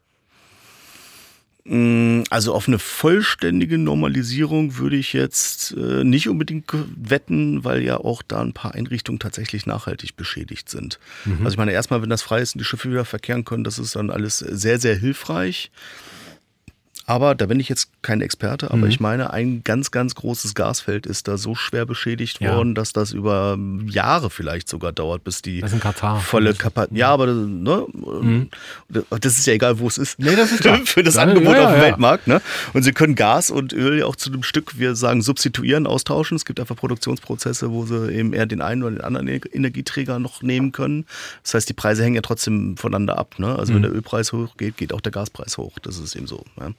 Also auf eine vollständige Normalisierung würde ich jetzt äh, nicht unbedingt wetten, weil ja auch da ein paar Einrichtungen tatsächlich nachhaltig beschädigt sind. Mhm. Also ich meine, erstmal, wenn das frei ist und die Schiffe wieder verkehren können, das ist dann alles sehr, sehr hilfreich. Aber da bin ich jetzt kein Experte, aber mhm. ich meine, ein ganz, ganz großes Gasfeld ist da so schwer beschädigt ja. worden, dass das über Jahre vielleicht sogar dauert, bis die das ist in Katar. volle Kapazität. Ja, aber ne? mhm. das ist ja egal, wo es ist. Nee, das ist klar. Für das Dann, Angebot ja, auf dem ja. Weltmarkt. Ne? Und sie können Gas und Öl ja auch zu einem Stück, wir sagen, substituieren, austauschen. Es gibt einfach Produktionsprozesse, wo sie eben eher den einen oder den anderen Energieträger noch nehmen können. Das heißt, die Preise hängen ja trotzdem voneinander ab. Ne? Also mhm. wenn der Ölpreis hochgeht, geht auch der Gaspreis hoch. Das ist eben so. Ja?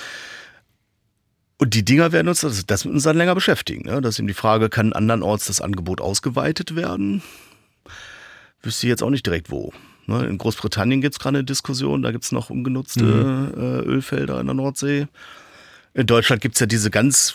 Und die Dinger werden uns, das, das wird uns dann länger beschäftigen. Ne? Das ist eben die Frage, kann andernorts das Angebot ausgeweitet werden? Wüsste ich jetzt auch nicht direkt wo. Ne? In Großbritannien gibt es gerade eine Diskussion, da gibt es noch ungenutzte mhm. äh, Ölfelder in der Nordsee. In Deutschland gibt es ja diese ganz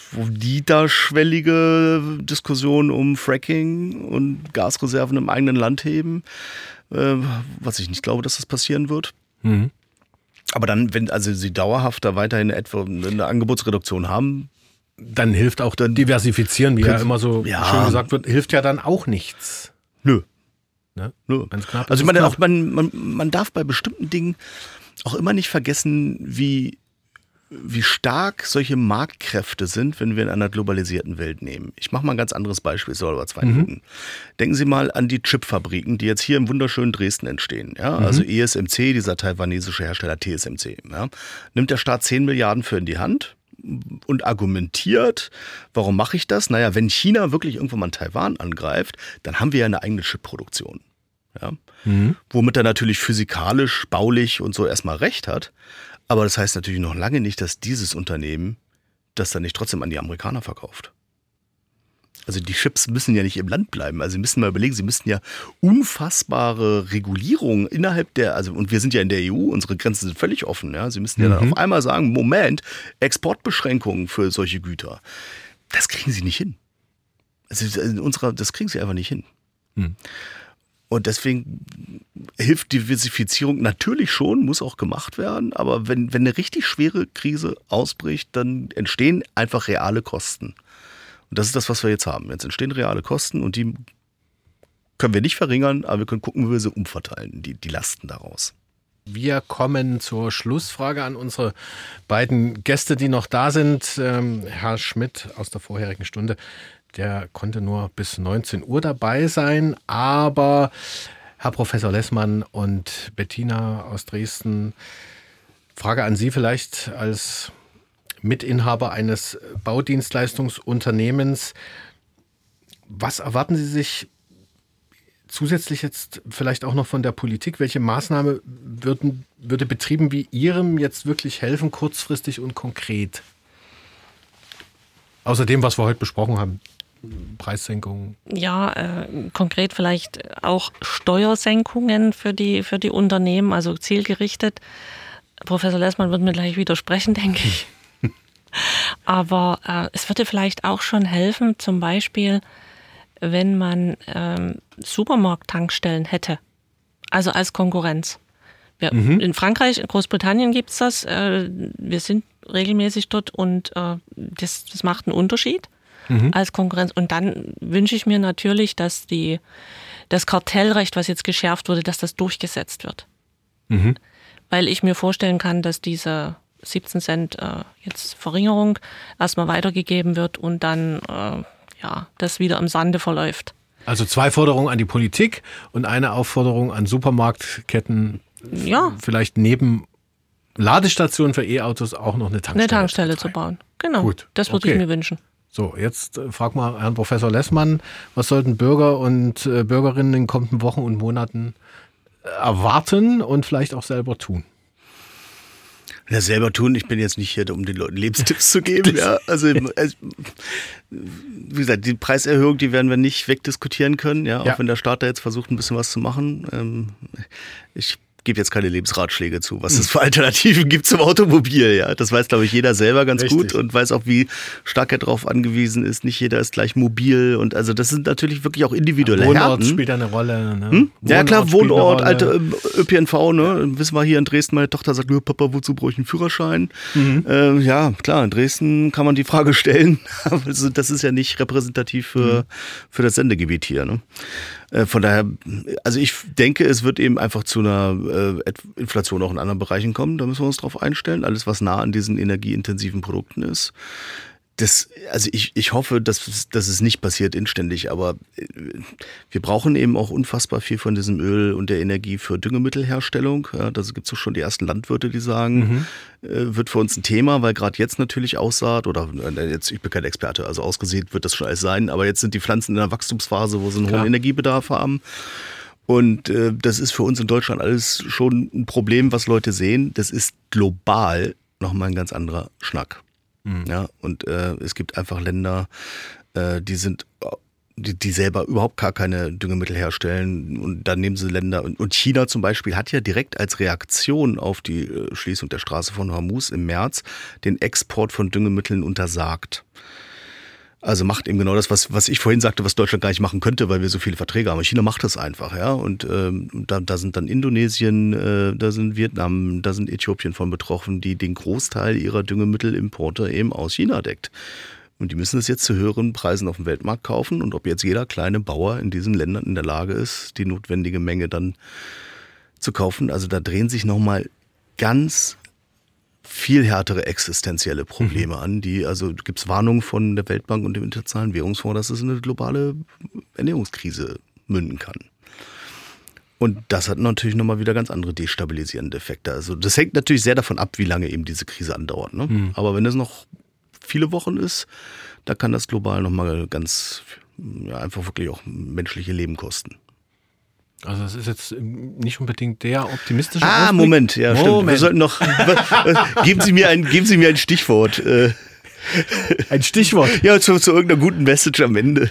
niederschwellige Diskussion um Fracking und Gasreserven im eigenen Land heben, äh, was ich nicht glaube, dass das passieren wird. Mhm. Aber dann, wenn also sie dauerhaft da weiterhin etwa eine Angebotsreduktion haben, dann hilft auch dann diversifizieren, wie ja immer so ja. schön gesagt wird, hilft ja dann auch nichts. Nö. Ne? Nö. Wenn's knapp ist, also ich meine, knapp. auch man, man, man darf bei bestimmten Dingen auch immer nicht vergessen, wie, wie stark solche Marktkräfte sind, wenn wir in einer globalisierten Welt nehmen. Ich mache mal ein ganz anderes Beispiel, so über zwei Minuten. Mhm. Denken Sie mal an die Chipfabriken, die jetzt hier im wunderschönen Dresden entstehen. Ja? Mhm. Also E S M C, dieser taiwanesische Hersteller T S M C. Ja? Nimmt der Staat zehn Milliarden für in die Hand und argumentiert, warum mache ich das? Naja, wenn China wirklich irgendwann mal Taiwan angreift, dann haben wir ja eine eigene Chipproduktion. Ja? Mhm. Womit er natürlich physikalisch, baulich und so erstmal recht hat. Aber das heißt natürlich noch lange nicht, dass dieses Unternehmen das dann nicht trotzdem an die Amerikaner verkauft. Also die Chips müssen ja nicht im Land bleiben. Also Sie müssen mal überlegen, Sie müssten ja unfassbare Regulierungen innerhalb der, also und wir sind ja in der E U, unsere Grenzen sind völlig offen. Ja? Sie müssten ja mhm. dann auf einmal sagen, Moment, Exportbeschränkungen für solche Güter. Das kriegen Sie nicht hin. Also in unserer, das kriegen Sie einfach nicht hin. Mhm. Und deswegen hilft Diversifizierung natürlich schon, muss auch gemacht werden. Aber wenn, wenn eine richtig schwere Krise ausbricht, dann entstehen einfach reale Kosten. Und das ist das, was wir jetzt haben. Jetzt entstehen reale Kosten und die können wir nicht verringern, aber wir können gucken, wie wir sie umverteilen, die, die Lasten daraus. Wir kommen zur Schlussfrage an unsere beiden Gäste, die noch da sind. Ähm, Herr Schmidt aus der vorherigen Stunde, der konnte nur bis neunzehn Uhr dabei sein, aber Herr Professor Lessmann und Bettina aus Dresden, Frage an Sie vielleicht als Mitinhaber eines Baudienstleistungsunternehmens. Was erwarten Sie sich zusätzlich jetzt vielleicht auch noch von der Politik? Welche Maßnahme würden, würde Betrieben wie Ihrem jetzt wirklich helfen, kurzfristig und konkret? Außer dem, was wir heute besprochen haben. Preissenkungen. Ja, äh, konkret vielleicht auch Steuersenkungen für die, für die Unternehmen, also zielgerichtet. Professor Lessmann wird mir gleich widersprechen, denke ich. Aber äh, es würde vielleicht auch schon helfen, zum Beispiel, wenn man ähm, Supermarkt-Tankstellen hätte, also als Konkurrenz. Wir, mhm. In Frankreich, in Großbritannien gibt es das. Äh, wir sind regelmäßig dort und äh, das, das macht einen Unterschied. Mhm. Als Konkurrenz. Und dann wünsche ich mir natürlich, dass die, das Kartellrecht, was jetzt geschärft wurde, dass das durchgesetzt wird. Mhm. Weil ich mir vorstellen kann, dass diese siebzehn Cent äh, jetzt Verringerung erstmal weitergegeben wird und dann äh, ja, das wieder im Sande verläuft. Also zwei Forderungen an die Politik und eine Aufforderung an Supermarktketten, ja. vielleicht neben Ladestationen für E-Autos auch noch eine Tankstelle, eine Tankstelle zu bauen. Genau, Gut. das würde okay. ich mir wünschen. So, jetzt äh, frag mal Herrn Professor Lessmann, was sollten Bürger und äh, Bürgerinnen in den kommenden Wochen und Monaten äh, erwarten und vielleicht auch selber tun? Ja, selber tun. Ich bin jetzt nicht hier, um den Leuten Lebenstipps zu geben. Ja, also, also, wie gesagt, die Preiserhöhung, die werden wir nicht wegdiskutieren können. Ja, auch ja. wenn der Staat da jetzt versucht, ein bisschen was zu machen. Ähm, ich gebe jetzt keine Lebensratschläge zu, was es für Alternativen gibt zum Automobil. Ja, das weiß, glaube ich, jeder selber ganz Richtig. gut und weiß auch, wie stark er darauf angewiesen ist. Nicht jeder ist gleich mobil und also das sind natürlich wirklich auch individuelle Wohnort Härten. spielt eine Rolle. Ne? Hm? Ja klar, Wohnort, alte Ö P N V. Ne? Ja. Wissen wir hier in Dresden, meine Tochter sagt, Papa, wozu brauche ich einen Führerschein? Mhm. Ähm, ja, klar, in Dresden kann man die Frage stellen. Also das ist ja nicht repräsentativ für, mhm. für das Sendegebiet hier. Ne? Von daher, also ich denke, es wird eben einfach zu einer äh, Inflation auch in anderen Bereichen kommen. Da müssen wir uns drauf einstellen. Alles, was nah an diesen energieintensiven Produkten ist. Das, also ich, ich hoffe, dass, dass es nicht passiert inständig, aber wir brauchen eben auch unfassbar viel von diesem Öl und der Energie für Düngemittelherstellung. Ja, da gibt es schon die ersten Landwirte, die sagen, mhm. äh, wird für uns ein Thema, weil gerade jetzt natürlich Aussaat oder äh, jetzt, ich bin kein Experte, also ausgesät wird das schon alles sein, aber jetzt sind die Pflanzen in der Wachstumsphase, wo sie einen Klar. hohen Energiebedarf haben. Und äh, das ist für uns in Deutschland alles schon ein Problem, was Leute sehen. Das ist global nochmal ein ganz anderer Schnack. Mhm. Ja, und äh, es gibt einfach Länder, äh, die sind, die, die selber überhaupt gar keine Düngemittel herstellen und dann nehmen sie Länder und, und China zum Beispiel hat ja direkt als Reaktion auf die äh, Schließung der Straße von Hormuz im März den Export von Düngemitteln untersagt. Also macht eben genau das, was, was ich vorhin sagte, was Deutschland gar nicht machen könnte, weil wir so viele Verträge haben. China macht das einfach, ja. Und ähm, da, da sind dann Indonesien, äh, da sind Vietnam, da sind Äthiopien von betroffen, die den Großteil ihrer Düngemittelimporte eben aus China deckt. Und die müssen es jetzt zu höheren Preisen auf dem Weltmarkt kaufen. Und ob jetzt jeder kleine Bauer in diesen Ländern in der Lage ist, die notwendige Menge dann zu kaufen, also da drehen sich nochmal ganz viel härtere existenzielle Probleme mhm. an, die, also gibt es Warnungen von der Weltbank und dem Internationalen Währungsfonds, dass es eine globale Ernährungskrise münden kann. Und das hat natürlich nochmal wieder ganz andere destabilisierende Effekte. Also das hängt natürlich sehr davon ab, wie lange eben diese Krise andauert. Ne? Mhm. Aber wenn es noch viele Wochen ist, da kann das global nochmal ganz, ja, einfach wirklich auch menschliche Leben kosten. Also das ist jetzt nicht unbedingt der optimistische Ah, Ausblick. Moment, ja, Moment. Stimmt. Wir sollten noch, geben Sie mir ein, geben Sie mir ein Stichwort. Ein Stichwort? Ja, zu, zu irgendeiner guten Message am Ende.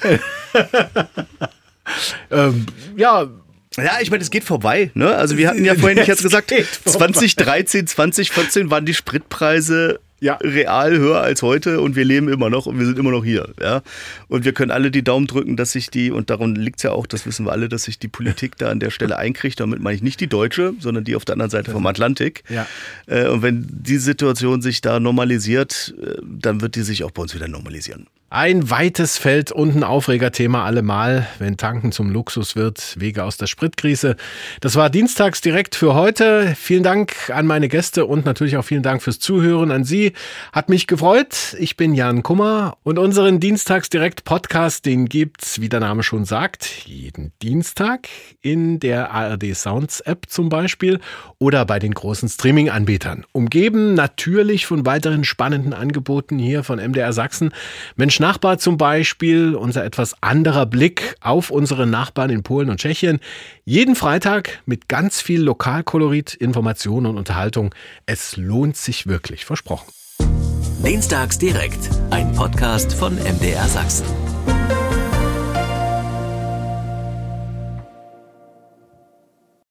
ähm, ja, Ja, ich meine, es geht vorbei. Ne? Also wir hatten ja vorhin, ich hatte gesagt, zwanzig dreizehn, zwanzig vierzehn waren die Spritpreise ja. real höher als heute und wir leben immer noch und wir sind immer noch hier. Ja? Und wir können alle die Daumen drücken, dass sich die, und darum liegt es ja auch, das wissen wir alle, dass sich die Politik da an der Stelle einkriegt. Damit meine ich nicht die deutsche, sondern die auf der anderen Seite vom Atlantik. Ja. Und wenn die Situation sich da normalisiert, dann wird die sich auch bei uns wieder normalisieren. Ein weites Feld und ein Aufregerthema allemal, wenn Tanken zum Luxus wird, Wege aus der Spritkrise. Das war Dienstags direkt für heute. Vielen Dank an meine Gäste und natürlich auch vielen Dank fürs Zuhören an Sie. Hat mich gefreut. Ich bin Jan Kummer und unseren Dienstags direkt Podcast, den gibt's, wie der Name schon sagt, jeden Dienstag in der A R D Sounds App zum Beispiel oder bei den großen Streaming-Anbietern. Umgeben natürlich von weiteren spannenden Angeboten hier von M D R Sachsen. Mensch Nachbar zum Beispiel, unser etwas anderer Blick auf unsere Nachbarn in Polen und Tschechien. Jeden Freitag mit ganz viel Lokalkolorit, Information und Unterhaltung. Es lohnt sich wirklich, versprochen. Dienstags direkt, ein Podcast von M D R Sachsen.